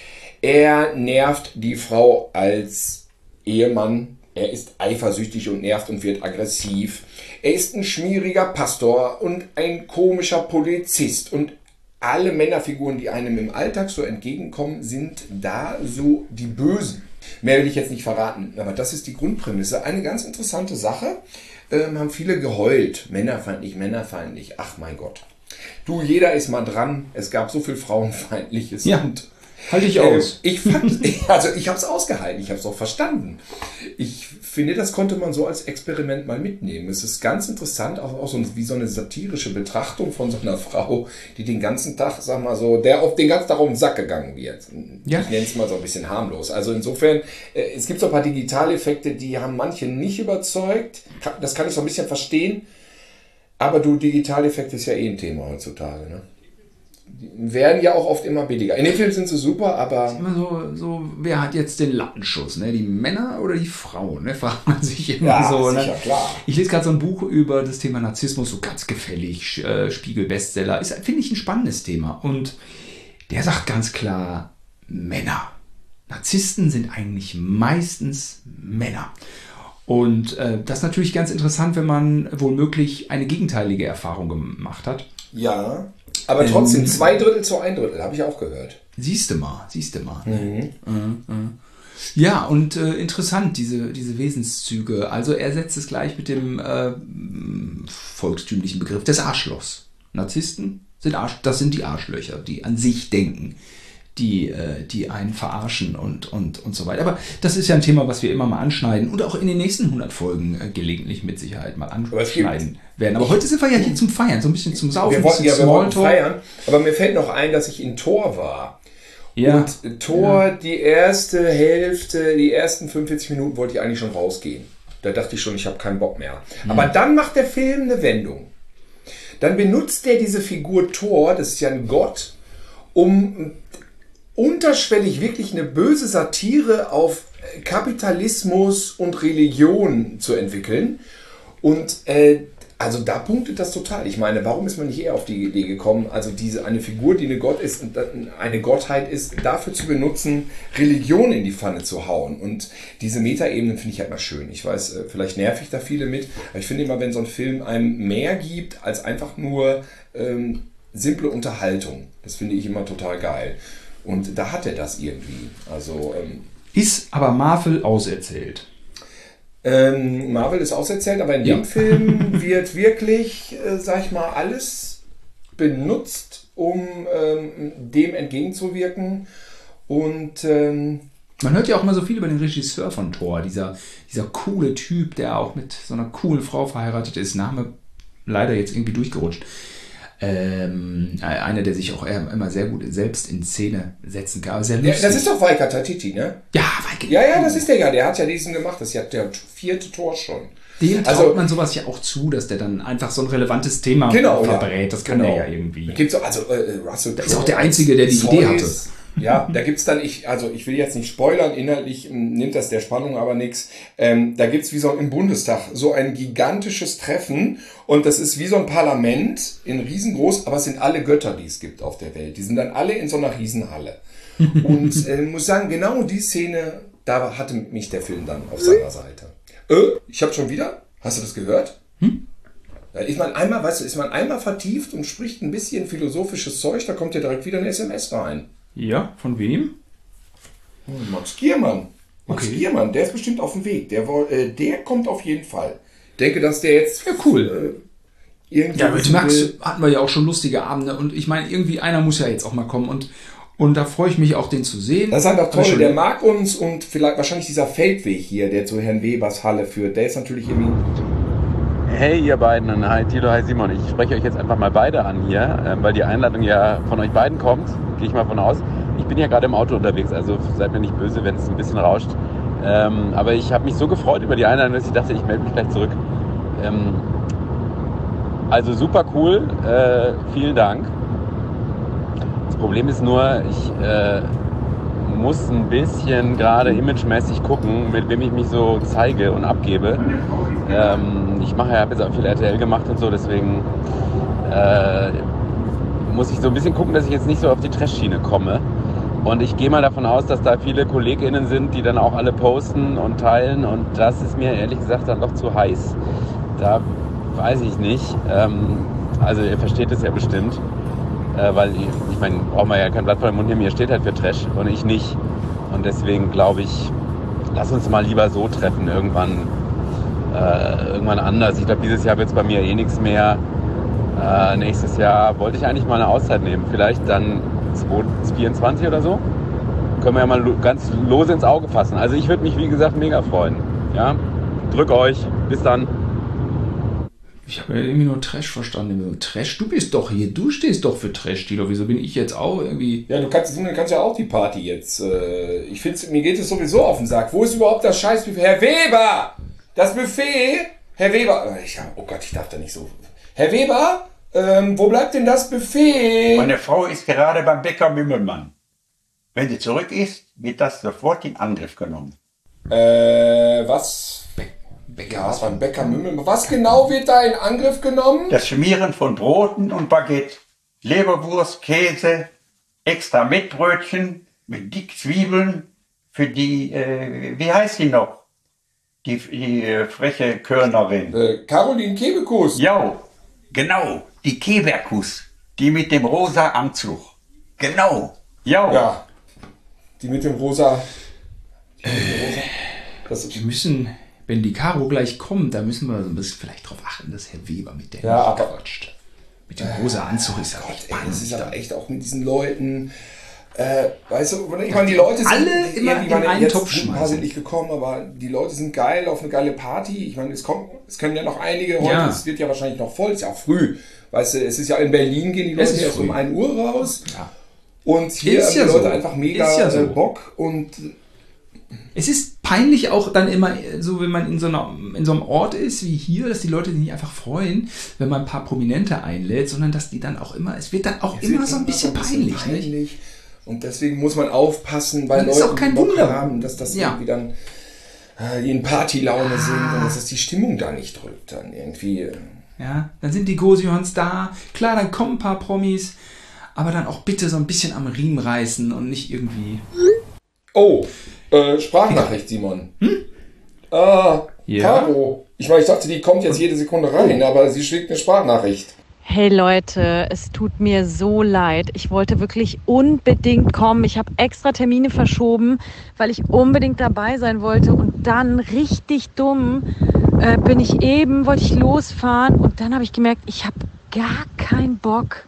Er nervt die Frau als Ehemann. Er ist eifersüchtig und nervt und wird aggressiv. Er ist ein schmieriger Pastor und ein komischer Polizist. Und alle Männerfiguren, die einem im Alltag so entgegenkommen, sind da so die Bösen. Mehr will ich jetzt nicht verraten, aber das ist die Grundprämisse. Eine ganz interessante Sache. Ähm, haben viele geheult. Männerfeindlich, männerfeindlich. Ach mein Gott. Du, jeder ist mal dran. Es gab so viel Frauenfeindliches. Ja, und halte ich äh, aus. Ich fand, also ich habe es ausgehalten. Ich habe es auch verstanden. Ich finde, das konnte man so als Experiment mal mitnehmen. Es ist ganz interessant, auch, auch so wie so eine satirische Betrachtung von so einer Frau, die den ganzen Tag, sag mal so, der auf den ganzen Tag auf den Sack gegangen wird. Ja. Ich nenne es mal so ein bisschen harmlos. Also insofern, äh, es gibt so ein paar Digitaleffekte, die haben manche nicht überzeugt. Das kann ich so ein bisschen verstehen. Aber du, Digitaleffekte ist ja eh ein Thema heutzutage, ne? Die werden ja auch oft immer billiger. In den Filmen sind sie super, aber... Immer so, so, wer hat jetzt den Lattenschuss, ne? Die Männer oder die Frauen, ne? Fragt man sich immer ja, so. Sicher, ne? klar. Ich lese gerade so ein Buch über das Thema Narzissmus, so ganz gefällig, äh, Spiegel-Bestseller. Ist, finde ich, ein spannendes Thema. Und der sagt ganz klar, Männer. Narzissten sind eigentlich meistens Männer. Und äh, das ist natürlich ganz interessant, wenn man womöglich eine gegenteilige Erfahrung gemacht hat. Ja, aber trotzdem, ähm, zwei Drittel zu ein Drittel, habe ich auch gehört. Siehst du mal, siehst du mal. Mhm. Äh, äh. Ja, und äh, interessant, diese, diese Wesenszüge. Also er setzt es gleich mit dem äh, volkstümlichen Begriff des Arschlochs. Narzissten sind Arsch, das sind die Arschlöcher, die an sich denken, die, äh, die einen verarschen und, und, und so weiter. Aber das ist ja ein Thema, was wir immer mal anschneiden und auch in den nächsten hundert Folgen äh, gelegentlich mit Sicherheit mal anschneiden werden. Aber heute sind wir ja hier zum Feiern, so ein bisschen zum Saufen, wir wollten, ein bisschen ja, wir wollten Smalltalk. feiern, aber mir fällt noch ein, dass ich in Tor war. Ja. Und Tor, ja. die erste Hälfte, die ersten fünfundvierzig Minuten wollte ich eigentlich schon rausgehen. Da dachte ich schon, ich habe keinen Bock mehr. Mhm. Aber dann macht der Film eine Wendung. Dann benutzt er diese Figur Tor, das ist ja ein Gott, um unterschwellig wirklich eine böse Satire auf Kapitalismus und Religion zu entwickeln. Und äh, also da punktet das total. Ich meine, warum ist man nicht eher auf die Idee gekommen, also diese eine Figur, die eine Gott ist, eine Gottheit ist, dafür zu benutzen, Religion in die Pfanne zu hauen. Und diese Metaebenen finde ich halt mal schön. Ich weiß, vielleicht nerv ich da viele mit, aber ich finde immer, wenn so ein Film einem mehr gibt als einfach nur ähm, simple Unterhaltung, das finde ich immer total geil. Und da hat er das irgendwie. Also ähm, ist aber Marvel auserzählt. Ähm, Marvel ist auserzählt, aber in dem ja. Film wird wirklich, äh, sag ich mal, alles benutzt, um ähm, dem entgegenzuwirken. Und ähm, man hört ja auch immer so viel über den Regisseur von Thor, dieser, dieser coole Typ, der auch mit so einer coolen Frau verheiratet ist. Name leider jetzt irgendwie durchgerutscht. Ähm, einer, der sich auch immer sehr gut selbst in Szene setzen kann. Sehr ja, das ist doch Waika Tatiti, ne? Ja, Waika. Ja, ja, das ist der ja. Der hat ja diesen gemacht. Das ist ja der vierte Tor schon. Dem traut also, man sowas ja auch zu, dass der dann einfach so ein relevantes Thema genau, verbrät. Ja, Das kann genau. er ja irgendwie. Gibt's auch, also äh, Russell das ist auch der Einzige, der die Zeus, Idee hatte. Ja, da gibt's dann, ich, also ich will jetzt nicht spoilern, inhaltlich nimmt das der Spannung aber nichts. Ähm, da gibt's wie so im Bundestag so ein gigantisches Treffen und das ist wie so ein Parlament in riesengroß, aber es sind alle Götter, die es gibt auf der Welt. Die sind dann alle in so einer Riesenhalle. Und äh, muss sagen, genau die Szene, da hatte mich der Film dann auf seiner Seite. Äh, ich habe schon wieder, hast du das gehört? Hm? Da ist man einmal, weißt du, ist man einmal vertieft und spricht ein bisschen philosophisches Zeug, da kommt ja direkt wieder eine S M S rein. Ja, von wem? Max Giermann. Max Okay. Giermann, der ist bestimmt auf dem Weg. Der, äh, der kommt auf jeden Fall. Ich denke, dass der jetzt... Ja, cool. Äh, irgendwie ja, mit Max hatten wir ja auch schon lustige Abende und ich meine, irgendwie einer muss ja jetzt auch mal kommen und, und da freue ich mich auch, den zu sehen. Das ist einfach Aber toll, schon- der mag uns und vielleicht wahrscheinlich dieser Feldweg hier, der zu Herrn Webers Halle führt, der ist natürlich irgendwie... Hey ihr beiden, hi Thilo, hi Simon. Ich spreche euch jetzt einfach mal beide an hier, äh, weil die Einladung ja von euch beiden kommt, gehe ich mal von aus. Ich bin ja gerade im Auto unterwegs, also seid mir nicht böse, wenn es ein bisschen rauscht. Ähm, aber ich habe mich so gefreut über die Einladung, dass ich dachte, ich melde mich gleich zurück. Ähm, also super cool, äh, vielen Dank. Das Problem ist nur, ich äh, muss ein bisschen gerade imagemäßig gucken, mit wem ich mich so zeige und abgebe. Ähm, ich mache ja, habe jetzt auch viel R T L gemacht und so, deswegen äh, muss ich so ein bisschen gucken, dass ich jetzt nicht so auf die Trash-Schiene komme. Und ich gehe mal davon aus, dass da viele KollegInnen sind, die dann auch alle posten und teilen. Und das ist mir ehrlich gesagt dann doch zu heiß. Da weiß ich nicht. Ähm, also ihr versteht es ja bestimmt. Äh, weil ich, ich meine, braucht man ja kein Blatt vor den Mund nehmen. Ihr steht halt für Trash und ich nicht. Und deswegen glaube ich, lass uns mal lieber so treffen. Irgendwann, äh, irgendwann anders. Ich glaube, dieses Jahr wird es bei mir eh nichts mehr. Äh, nächstes Jahr wollte ich eigentlich mal eine Auszeit nehmen. Vielleicht dann zwanzig vierundzwanzig oder so. Können wir ja mal lo- ganz lose ins Auge fassen. Also ich würde mich, wie gesagt, mega freuen. Ja? Drück euch. Bis dann. Ich habe ja irgendwie nur Trash verstanden. Trash, du bist doch hier. Du stehst doch für Trash, Tilo. Wieso bin ich jetzt auch irgendwie... Ja, du kannst, du kannst ja auch die Party jetzt. Äh, ich finde, mir geht es sowieso auf den Sack. Wo ist überhaupt das Scheißbuffet? Herr Weber! Das Buffet? Herr Weber... Ich, oh Gott, ich darf da nicht so... Herr Weber? Ähm, wo bleibt denn das Buffet? Meine Frau ist gerade beim Bäcker Mümmelmann. Wenn sie zurück ist, wird das sofort in Angriff genommen. Äh, was? Be- Bäcker, was beim Bäcker Mümmelmann? Was genau wird da in Angriff genommen? Das Schmieren von Broten und Baguette, Leberwurst, Käse, extra Mettbrötchen mit dick Zwiebeln für die, äh, wie heißt die noch? Die, die äh, freche Körnerin. Äh, Caroline Kebekus. Ja, genau. Die Keberkus, die mit dem rosa Anzug. Genau. Ja. Ja. Die mit dem rosa. Die mit dem rosa. Das, wir müssen, wenn die Caro gleich kommt, da müssen wir so ein bisschen vielleicht drauf achten, dass Herr Weber mit der ja, nicht aber, quatscht. Mit dem rosa Anzug ist ja Gott, echt ey, das ist aber da. echt auch mit diesen Leuten. Äh, weißt du, ich meine, die Leute sind alle immer in einen jetzt Topf ein paar sind nicht gekommen, aber die Leute sind geil auf eine geile Party. Ich meine, es kommt, es können ja noch einige heute, Ja. es wird ja wahrscheinlich noch voll, ist ja auch früh. Weißt du, es ist ja in Berlin, gehen die Es Leute ist erst früh. um ein Uhr raus. Ja. Und hier Ist haben die ja Leute so. einfach mega Ist ja so. äh, Bock und Es ist peinlich auch dann immer so, wenn man in so, einer, in so einem Ort ist wie hier, dass die Leute sich nicht einfach freuen, wenn man ein paar Prominente einlädt, sondern dass die dann auch immer, es wird dann auch es immer wird so ein bisschen peinlich. Nicht? peinlich. Und deswegen muss man aufpassen, weil Dann ist Leute auch kein die Bock Wunder. haben, dass das Ja. irgendwie dann äh, die in Partylaune sind und dass das die Stimmung da nicht drückt dann irgendwie. äh. Ja, dann sind die Gosions da, klar, dann kommen ein paar Promis, aber dann auch bitte so ein bisschen am Riemen reißen und nicht irgendwie... Oh, äh, Sprachnachricht, Simon. Hm? Ah, Ja? Caro. Ich meine, ich dachte, die kommt jetzt jede Sekunde rein, aber sie schickt eine Sprachnachricht. Hey Leute, es tut mir so leid. Ich wollte wirklich unbedingt kommen. Ich habe extra Termine verschoben, weil ich unbedingt dabei sein wollte. Und dann, richtig dumm, äh, bin ich eben, wollte ich losfahren. Und dann habe ich gemerkt, ich habe gar keinen Bock.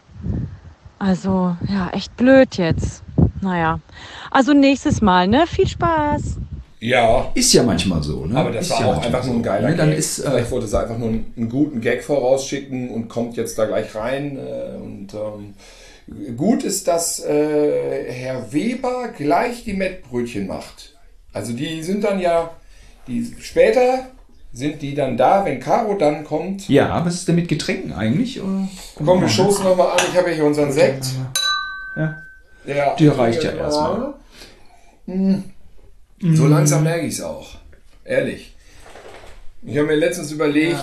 Also, ja, echt blöd jetzt. Naja, also nächstes Mal, ne? Viel Spaß. Ja. Ist ja manchmal so, ne? Aber das ist war ja auch manchmal einfach nur ein so, geiler ne? Dann Gag. ist, äh, Vielleicht wollte sie einfach nur einen, einen guten Gag vorausschicken und kommt jetzt da gleich rein. Äh, und ähm, gut ist, dass äh, Herr Weber gleich die Mettbrötchen macht. Also die sind dann ja, die später sind die dann da, wenn Caro dann kommt. Ja, was ist denn mit Getränken eigentlich? Oder? Komm, wir stoßen nochmal an. Ich habe ja hier unseren Sekt. Ja. Ja, Die reicht ja erstmal. Hm. So langsam merke ich es auch. Ehrlich. Ich habe mir letztens überlegt,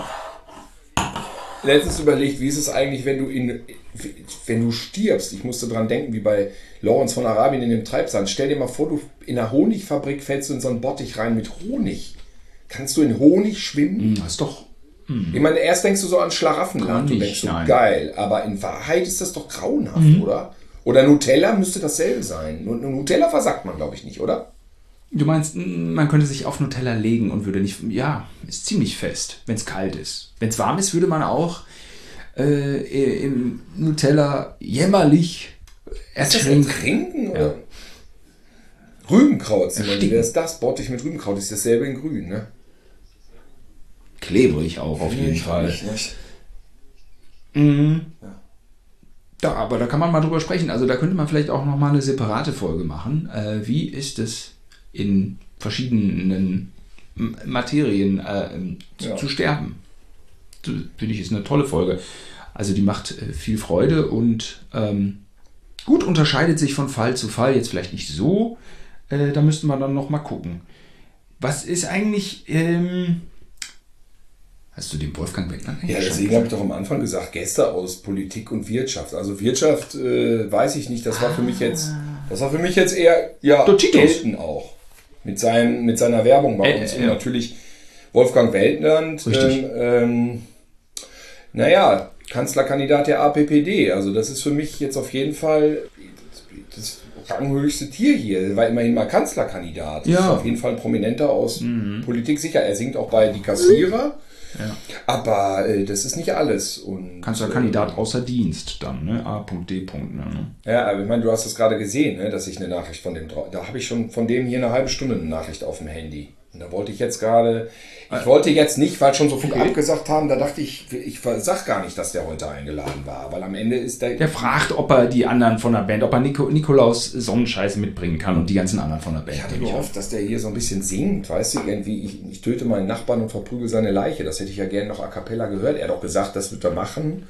letztens überlegt, wie ist es eigentlich, wenn du in, wenn du stirbst. Ich musste dran denken, wie bei Lawrence von Arabien in dem Treibsand. Stell dir mal vor, du in einer Honigfabrik fällst du in so einen Bottich rein mit Honig. Kannst du in Honig schwimmen? Das ist doch... Ich meine, erst denkst du so an Schlaraffenland und Nicht, denkst so, nein. geil. Aber in Wahrheit ist das doch grauenhaft, Mhm. oder? Oder Nutella müsste dasselbe sein. Nur Nutella versagt man, glaube ich, nicht, oder? Du meinst, man könnte sich auf Nutella legen und würde nicht... Ja, ist ziemlich fest, wenn es kalt ist. Wenn es warm ist, würde man auch äh, im Nutella jämmerlich Ist das ertrinken. Ertrinken? Ja. Oder? Rübenkraut, Simon. Ersticken. Wer ist das? Bottich mit Rübenkraut ist dasselbe in grün, ne? Klebrig auch auf jeden Ich Fall. nicht, nicht. Mhm. Ja, aber da kann man mal drüber sprechen. Also da könnte man vielleicht auch nochmal eine separate Folge machen. Äh, wie ist es in verschiedenen M- Materien äh, zu, Ja. zu sterben? So, finde ich, ist eine tolle Folge. Also die macht äh, viel Freude und ähm, Gut, unterscheidet sich von Fall zu Fall, jetzt vielleicht nicht so. Äh, da müssten wir dann noch mal gucken. Was ist eigentlich... Ähm, hast du den Wolfgang Beckmann eigentlich Ja, deswegen habe ich doch am Anfang gesagt, Gäste aus Politik und Wirtschaft. Also Wirtschaft äh, weiß ich nicht, das war für mich jetzt, das war für mich jetzt eher, ja, Gelten auch. Mit, seinem, mit seiner Werbung bei uns. Äh, und ja. natürlich Wolfgang Weltland, ähm, ähm, naja, Kanzlerkandidat der A P P D. Also das ist für mich jetzt auf jeden Fall das ranghöchste Tier hier. Er war immerhin mal Kanzlerkandidat. Ja. Das ist auf jeden Fall ein Prominenter aus mhm. Politik. Sicher, er singt auch bei Die Kassierer. Ja. Aber äh, das ist nicht alles. Und, Kanzlerkandidat äh, außer Dienst dann, ne? A D. Ne? Ja, aber ich meine, du hast es gerade gesehen, ne? Dass ich eine Nachricht von dem, da habe ich schon von dem hier eine halbe Stunde eine Nachricht auf dem Handy. Und da wollte ich jetzt gerade, ich wollte jetzt nicht, weil schon so viel okay. abgesagt haben, da dachte ich, ich sag gar nicht, dass der heute eingeladen war, weil am Ende ist der... Der fragt, ob er die anderen von der Band, ob er Nico, Nikolaus Sonnenscheiße mitbringen kann und die ganzen anderen von der Band. Ich hatte gehofft, dass der hier so ein bisschen singt, weißt du, irgendwie, ich, ich töte meinen Nachbarn und verprügel seine Leiche, das hätte ich ja gerne noch a cappella gehört. Er hat doch gesagt, das wird er machen.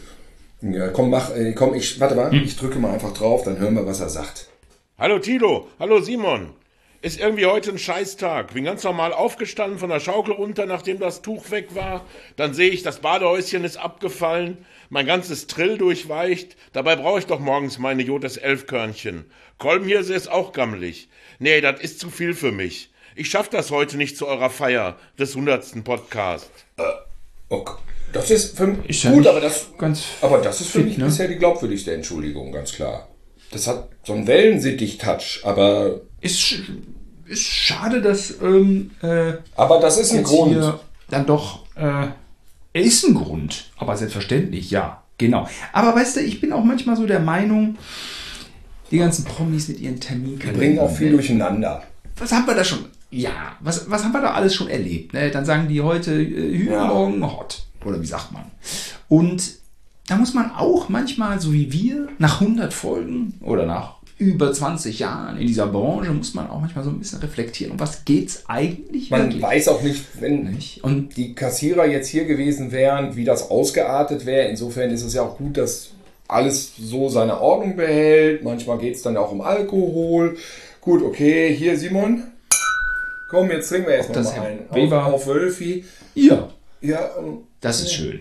Ja, komm, mach, komm, ich, warte mal, hm. ich drücke mal einfach drauf, dann hören wir, was er sagt. Hallo Tilo, hallo Simon. Ist irgendwie heute ein Scheißtag. Bin ganz normal aufgestanden, von der Schaukel runter, nachdem das Tuch weg war. Dann sehe ich, das Badehäuschen ist abgefallen, mein ganzes Trill durchweicht. Dabei brauche ich doch morgens meine Jotes elf Körnchen. Kolbenhirse ist auch gammelig. Nee, das ist zu viel für mich. Ich schaff das heute nicht zu eurer Feier des hundertsten Podcasts. Äh, okay. Das ist für mich gut, aber das, ganz aber das ist für fit, mich ne? bisher die glaubwürdigste Entschuldigung, ganz klar. Das hat so einen Wellensittich-Touch, aber... Ist, ist schade, dass... Ähm, äh, aber das ist ein Grund. Dann doch... Äh, er ist ein Grund, aber selbstverständlich, ja, genau. Aber weißt du, ich bin auch manchmal so der Meinung, die ganzen Promis mit ihren Terminkalendern... Die bringen auch viel durcheinander. Was haben wir da schon... Ja, was, was haben wir da alles schon erlebt? Ne? Dann sagen die heute äh, übermorgen ja. hot. Oder wie sagt man? Und da muss man auch manchmal, so wie wir, nach hundert Folgen oder nach über zwanzig Jahren in dieser Branche, muss man auch manchmal so ein bisschen reflektieren. Um was geht's eigentlich? Man wirklich? weiß auch nicht, wenn nicht. Und die Kassierer jetzt hier gewesen wären, wie das ausgeartet wäre. Insofern ist es ja auch gut, dass alles so seine Ordnung behält. Manchmal geht es dann auch um Alkohol. Gut, okay, hier Simon. Komm, jetzt trinken wir erstmal mal ein. Weber. Auf, auf Wölfi. Ja. Ja, um, das ist schön.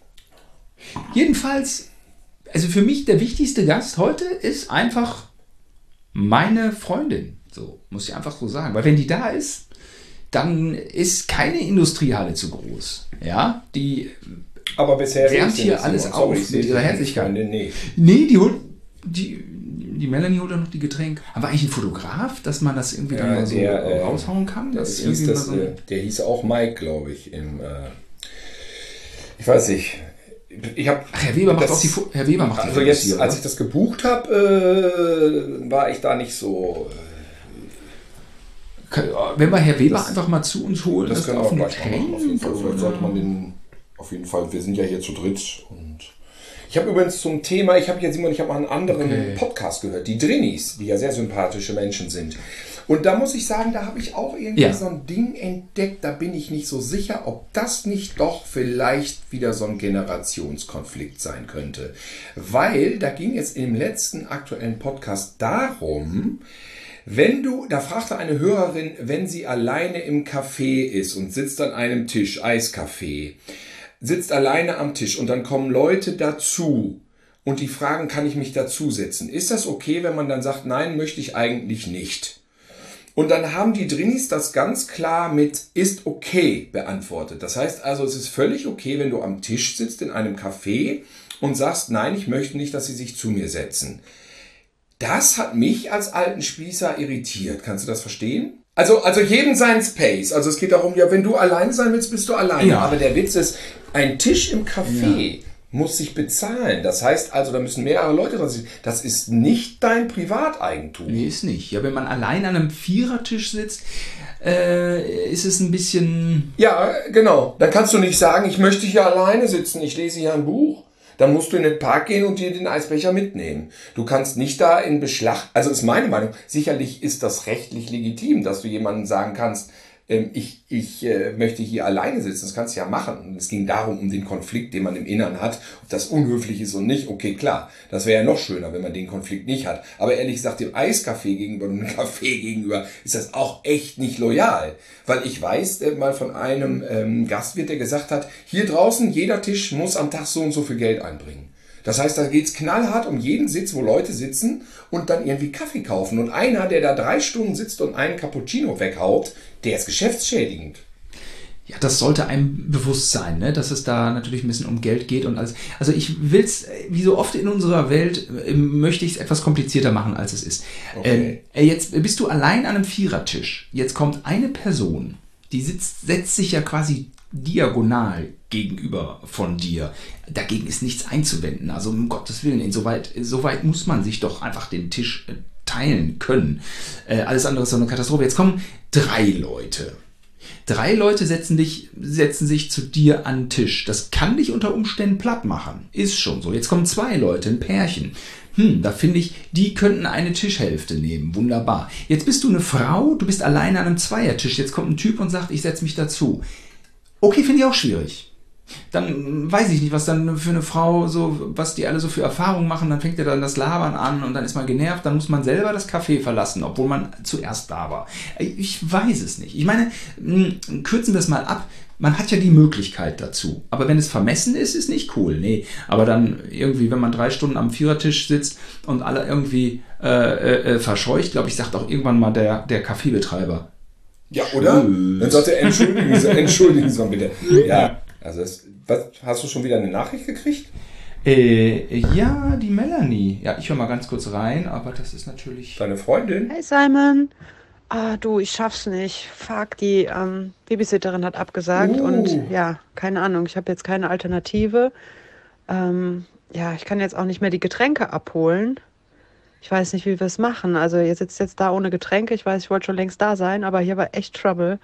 Jedenfalls, also für mich der wichtigste Gast heute ist einfach meine Freundin. So, muss ich einfach so sagen. Weil wenn die da ist, dann ist keine Industriehalle zu groß. Ja, die aber bisher wärmt hier alles auf sorry, mit ihrer Herzlichkeit. Nee. nee, die holt, die, die Melanie holt dann noch die Getränke. Aber eigentlich ein Fotograf, dass man das irgendwie ja, dann mal so der, äh, raushauen kann? Das hieß das, so der hieß auch Mike, glaube ich, im... Äh, Ich weiß nicht. Ich hab, Ach, Herr Weber macht das, auch die Fo- Herr Weber macht also die jetzt, hier, als ich das gebucht habe, äh, war ich da nicht so. Äh, Wenn wir Herr Weber das, einfach mal zu uns holen, das können wir auch gleich machen. Auf jeden Fall. Vielleicht sollte man den. Auf jeden Fall. Wir sind ja hier zu dritt. Und ich habe übrigens zum Thema. Ich habe hier Simon. Ich habe mal einen anderen okay. Podcast gehört. Die Drinis, die ja sehr sympathische Menschen sind. Und da muss ich sagen, da habe ich auch irgendwie ja. so ein Ding entdeckt, da bin ich nicht so sicher, ob das nicht doch vielleicht wieder so ein Generationskonflikt sein könnte. Weil da ging es im letzten aktuellen Podcast darum, wenn du, da fragte eine Hörerin, wenn sie alleine im Café ist und sitzt an einem Tisch, Eiskaffee, sitzt alleine am Tisch und dann kommen Leute dazu und die fragen, kann ich mich dazusetzen? Ist das okay, wenn man dann sagt, nein, möchte ich eigentlich nicht? Und dann haben die Drinis das ganz klar mit ist okay beantwortet. Das heißt also, es ist völlig okay, wenn du am Tisch sitzt in einem Café und sagst, nein, ich möchte nicht, dass sie sich zu mir setzen. Das hat mich als alten Spießer irritiert. Kannst du das verstehen? Also, also jedem sein Space. Also es geht darum, ja, wenn du alleine sein willst, bist du alleine. Ja. Aber der Witz ist, ein Tisch im Café... Ja. muss sich bezahlen. Das heißt also, da müssen mehrere Leute dran sitzen. Das ist nicht dein Privateigentum. Nee, ist nicht. Ja, wenn man allein an einem Vierertisch sitzt, äh, ist es ein bisschen... Ja, genau. Dann kannst du nicht sagen, ich möchte hier alleine sitzen, ich lese hier ein Buch. Dann musst du in den Park gehen und dir den Eisbecher mitnehmen. Du kannst nicht da in Beschlag... Also ist meine Meinung, sicherlich ist das rechtlich legitim, dass du jemandem sagen kannst, ähm, ich, ich äh, möchte hier alleine sitzen, das kannst du ja machen. Und es ging darum, um den Konflikt, den man im Inneren hat, ob das unhöflich ist und nicht. Okay, klar, das wäre ja noch schöner, wenn man den Konflikt nicht hat. Aber ehrlich gesagt, dem Eiscafé gegenüber und dem Kaffee gegenüber ist das auch echt nicht loyal. Weil ich weiß äh, mal von einem ähm, Gastwirt, der gesagt hat, hier draußen, jeder Tisch muss am Tag so und so viel Geld einbringen. Das heißt, da geht's knallhart um jeden Sitz, wo Leute sitzen und dann irgendwie Kaffee kaufen. Und einer, der da drei Stunden sitzt und einen Cappuccino weghaut, der ist geschäftsschädigend. Ja, das sollte einem bewusst sein, ne? Dass es da natürlich ein bisschen um Geld geht und alles. Also ich will's, wie so oft in unserer Welt, äh, möchte ich es etwas komplizierter machen, als es ist. Okay. Äh, jetzt bist du allein an einem Vierertisch. Jetzt kommt eine Person, die sitzt, setzt sich ja quasi diagonal gegenüber von dir. Dagegen ist nichts einzuwenden. Also um Gottes Willen, insoweit, soweit muss man sich doch einfach den Tisch äh, teilen können. Äh, alles andere ist doch eine Katastrophe. Jetzt kommen drei Leute. Drei Leute setzen, dich, setzen sich zu dir an den Tisch. Das kann dich unter Umständen platt machen. Ist schon so. Jetzt kommen zwei Leute, ein Pärchen. Hm, da finde ich, die könnten eine Tischhälfte nehmen. Wunderbar. Jetzt bist du eine Frau, du bist alleine an einem Zweiertisch. Jetzt kommt ein Typ und sagt, ich setze mich dazu. Okay, finde ich auch schwierig. Dann weiß ich nicht, was dann für eine Frau so, was die alle so für Erfahrungen machen, dann fängt er dann das Labern an und dann ist man genervt, dann muss man selber das Café verlassen, obwohl man zuerst da war. Ich weiß es nicht. Ich meine, kürzen wir es mal ab, man hat ja die Möglichkeit dazu. Aber wenn es vermessen ist, ist nicht cool. Nee, aber dann irgendwie, wenn man drei Stunden am Vierertisch sitzt und alle irgendwie äh, äh, verscheucht, glaube ich, sagt auch irgendwann mal der, der Kaffeebetreiber. Ja, oder? Dann sagt er, entschuldigen Sie, entschuldigen Sie mal bitte. Ja, also das, was, hast du schon wieder eine Nachricht gekriegt? Äh, ja, die Melanie. Ja, ich höre mal ganz kurz rein, aber das ist natürlich... Deine Freundin? Hey Simon. Ah, du, ich schaff's nicht. Fuck, die ähm, Babysitterin hat abgesagt Uh. und ja, keine Ahnung, ich habe jetzt keine Alternative. Ähm, ja, ich kann jetzt auch nicht mehr die Getränke abholen. Ich weiß nicht, wie wir es machen. Also ihr sitzt jetzt da ohne Getränke. Ich weiß, ich wollte schon längst da sein, aber hier war echt Trouble.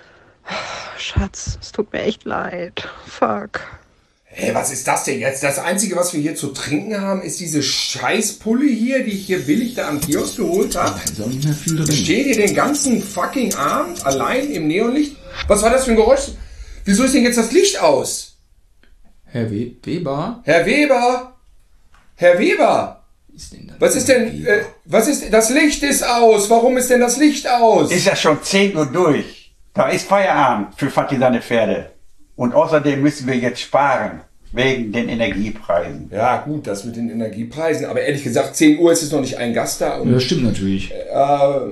Schatz, es tut mir echt leid. Fuck. Hey, was ist das denn jetzt? Das Einzige, was wir hier zu trinken haben, ist diese Scheißpulle hier, die ich hier billig da am Kiosk geholt habe. Da ist auch nicht mehr viel drin. Steht ihr den ganzen fucking Abend allein im Neonlicht? Was war das für ein Geräusch? Wieso ist denn jetzt das Licht aus? Herr We- Weber? Herr Weber? Herr Weber? Was ist denn, äh, was ist, das Licht ist aus. Warum ist denn das Licht aus? Ist ja schon zehn Uhr durch. Da ist Feierabend für Fatih seine Pferde. Und außerdem müssen wir jetzt sparen. Wegen den Energiepreisen. Ja, gut, das mit den Energiepreisen. Aber ehrlich gesagt, zehn Uhr ist es noch nicht ein Gast da. Und, ja, das stimmt natürlich. Äh,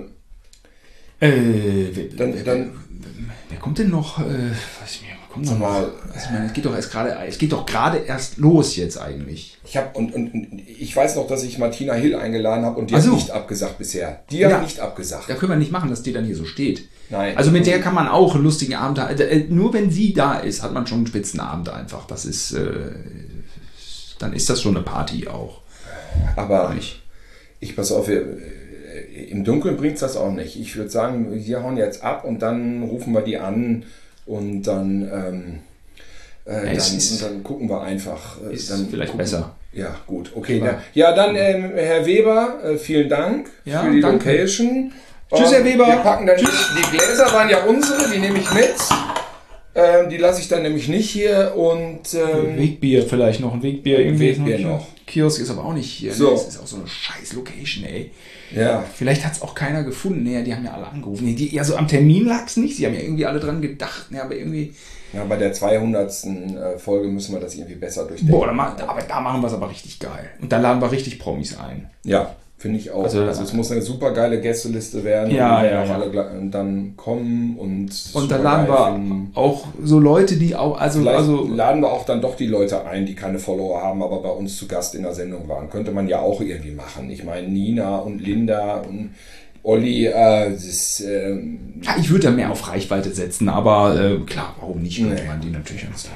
äh, wer, dann, wer, dann, wer kommt denn noch? Äh, weiß ich nicht, wer kommt noch mal? Also, ich meine, es geht doch erst gerade, es geht doch gerade erst los jetzt eigentlich. Ich habe und, und, und ich weiß noch, dass ich Martina Hill eingeladen habe und die Ach so. hat nicht abgesagt bisher. Die Ja. hat nicht abgesagt. Da können wir nicht machen, dass die dann hier so steht. Nein. Also mit der kann man auch einen lustigen Abend haben. Äh, Nur wenn sie da ist, hat man schon einen Spitzenabend einfach. Das ist, äh, dann ist das schon eine Party auch. Aber ich, ich pass auf, wir, im Dunkeln bringt's das auch nicht. Ich würde sagen, wir hauen jetzt ab und dann rufen wir die an und dann, ähm, äh, Ja, es dann, ist- und dann gucken wir einfach. Äh, ist dann vielleicht gucken, besser. Ja, gut. Okay. Aber- Ja, ja dann, ähm, Herr Weber, äh, vielen Dank Ja, für die danke. Location. Tschüss, Herr Weber. Wir packen dann Tschüss. Die Gläser waren ja unsere, die nehme ich mit. Ähm, die lasse ich dann nämlich nicht hier und ähm, Wegbier vielleicht noch, ein Wegbier. Irgendwie ist Wegbier hier. noch. Kiosk ist aber auch nicht hier. So. Ne? Das ist auch so eine scheiß Location, ey. Ja. Vielleicht hat es auch keiner gefunden. Nee, die haben ja alle angerufen. Nee, die, ja, so am Termin lag es nicht. Sie haben ja irgendwie alle dran gedacht. Nee, aber irgendwie... Ja, bei der zweihundertsten äh, Folge müssen wir das irgendwie besser durchdenken. Boah, da, ma- aber da machen wir es aber richtig geil. Und da laden wir richtig Promis ein. Ja, finde ich auch. Also, Also, es muss eine super geile Gästeliste werden. Ja, und die ja, auch ja. alle gla- und dann kommen und Und da super laden geil wir finden. auch so Leute, die auch... Also, Vielleicht also laden wir auch dann doch die Leute ein, die keine Follower haben, aber bei uns zu Gast in der Sendung waren. Könnte man ja auch irgendwie machen. Ich meine, Nina und Linda und Olli, äh, das ist, ähm, ja, ich würde da mehr auf Reichweite setzen, aber äh, klar, warum nicht? Könnte Nee. man die natürlich uns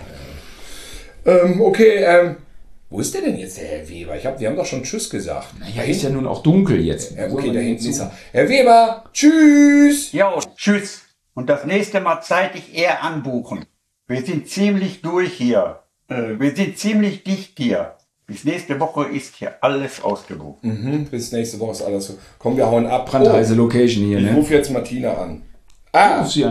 ähm, okay, ähm, wo ist der denn jetzt, der Herr Weber? Ich hab, wir haben doch schon Tschüss gesagt. Ja, ist ja nun auch dunkel jetzt. Ja, Wo okay, soll da man hinten denn ist zu? er. Herr Weber, tschüss! Jo, tschüss. Und das nächste Mal zeitig eher anbuchen. Wir sind ziemlich durch hier. Äh, wir sind ziemlich dicht hier. Bis nächste Woche ist hier alles ausgebucht. Mhm, bis nächste Woche ist alles so. Komm, wir hauen ab. Brandheiße Location hier, Ich ne? rufe jetzt Martina an. Ah, Ruf sie an.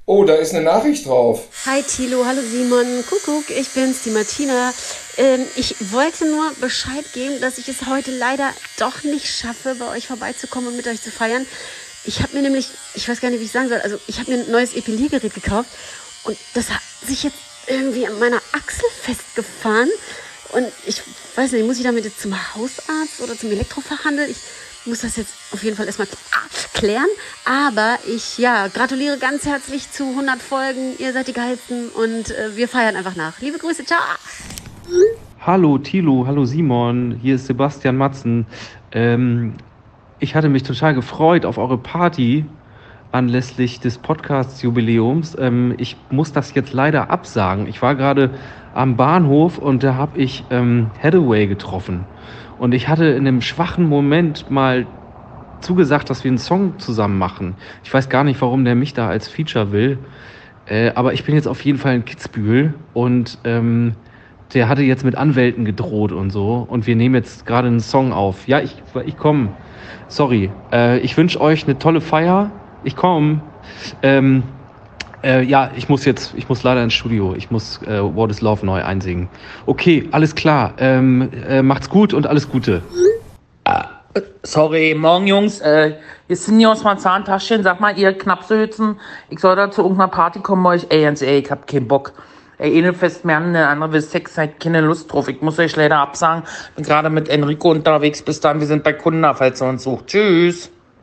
Oh, da ist eine Nachricht drauf. Hi Thilo, hallo Simon, Kuckuck, ich bin's, die Martina. Ähm, ich wollte nur Bescheid geben, dass ich es heute leider doch nicht schaffe, bei euch vorbeizukommen und mit euch zu feiern. Ich habe mir nämlich, ich weiß gar nicht, wie ich sagen soll, also ich habe mir ein neues Epiliergerät gekauft und das hat sich jetzt irgendwie an meiner Achsel festgefahren. Und ich weiß nicht, muss ich damit jetzt zum Hausarzt oder zum Elektrofachhandel? Ich muss das jetzt auf jeden Fall erstmal klären. Aber ich, ja, gratuliere ganz herzlich zu hundert Folgen. Ihr seid die Geilsten und äh, wir feiern einfach nach. Liebe Grüße, ciao! Hallo Thilo, hallo Simon, hier ist Sebastian Matzen. Ähm, ich hatte mich total gefreut auf eure Party anlässlich des Podcast-Jubiläums. Ähm, ich muss das jetzt leider absagen. Ich war gerade am Bahnhof und da habe ich ähm, Hathaway getroffen. Und ich hatte in einem schwachen Moment mal zugesagt, dass wir einen Song zusammen machen. Ich weiß gar nicht, warum der mich da als Feature will. Äh, aber ich bin jetzt auf jeden Fall in Kitzbühel und ähm, der hatte jetzt mit Anwälten gedroht und so. Und wir nehmen jetzt gerade einen Song auf. Ja, ich, ich komme. Sorry. Äh, ich wünsche euch eine tolle Feier. Ich komme. Ähm, äh, ja, ich muss jetzt, ich muss leider ins Studio. Ich muss äh, What is Love neu einsingen. Okay, alles klar. Ähm, äh, macht's gut und alles Gute. Sorry, morgen Jungs, äh, wir sind hier aus meinem Zahntaschen. Sag mal, ihr Knapsehützen, ich soll da zu irgendeiner Party kommen bei euch. Ey, ganz ehrlich, ich hab keinen Bock. Ey, eine fest mehr an, der andere will Sex, seid keine Lust drauf. Ich muss euch leider absagen. Bin gerade mit Enrico unterwegs. Bis dann, wir sind bei Kunda, falls ihr uns sucht. Tschüss.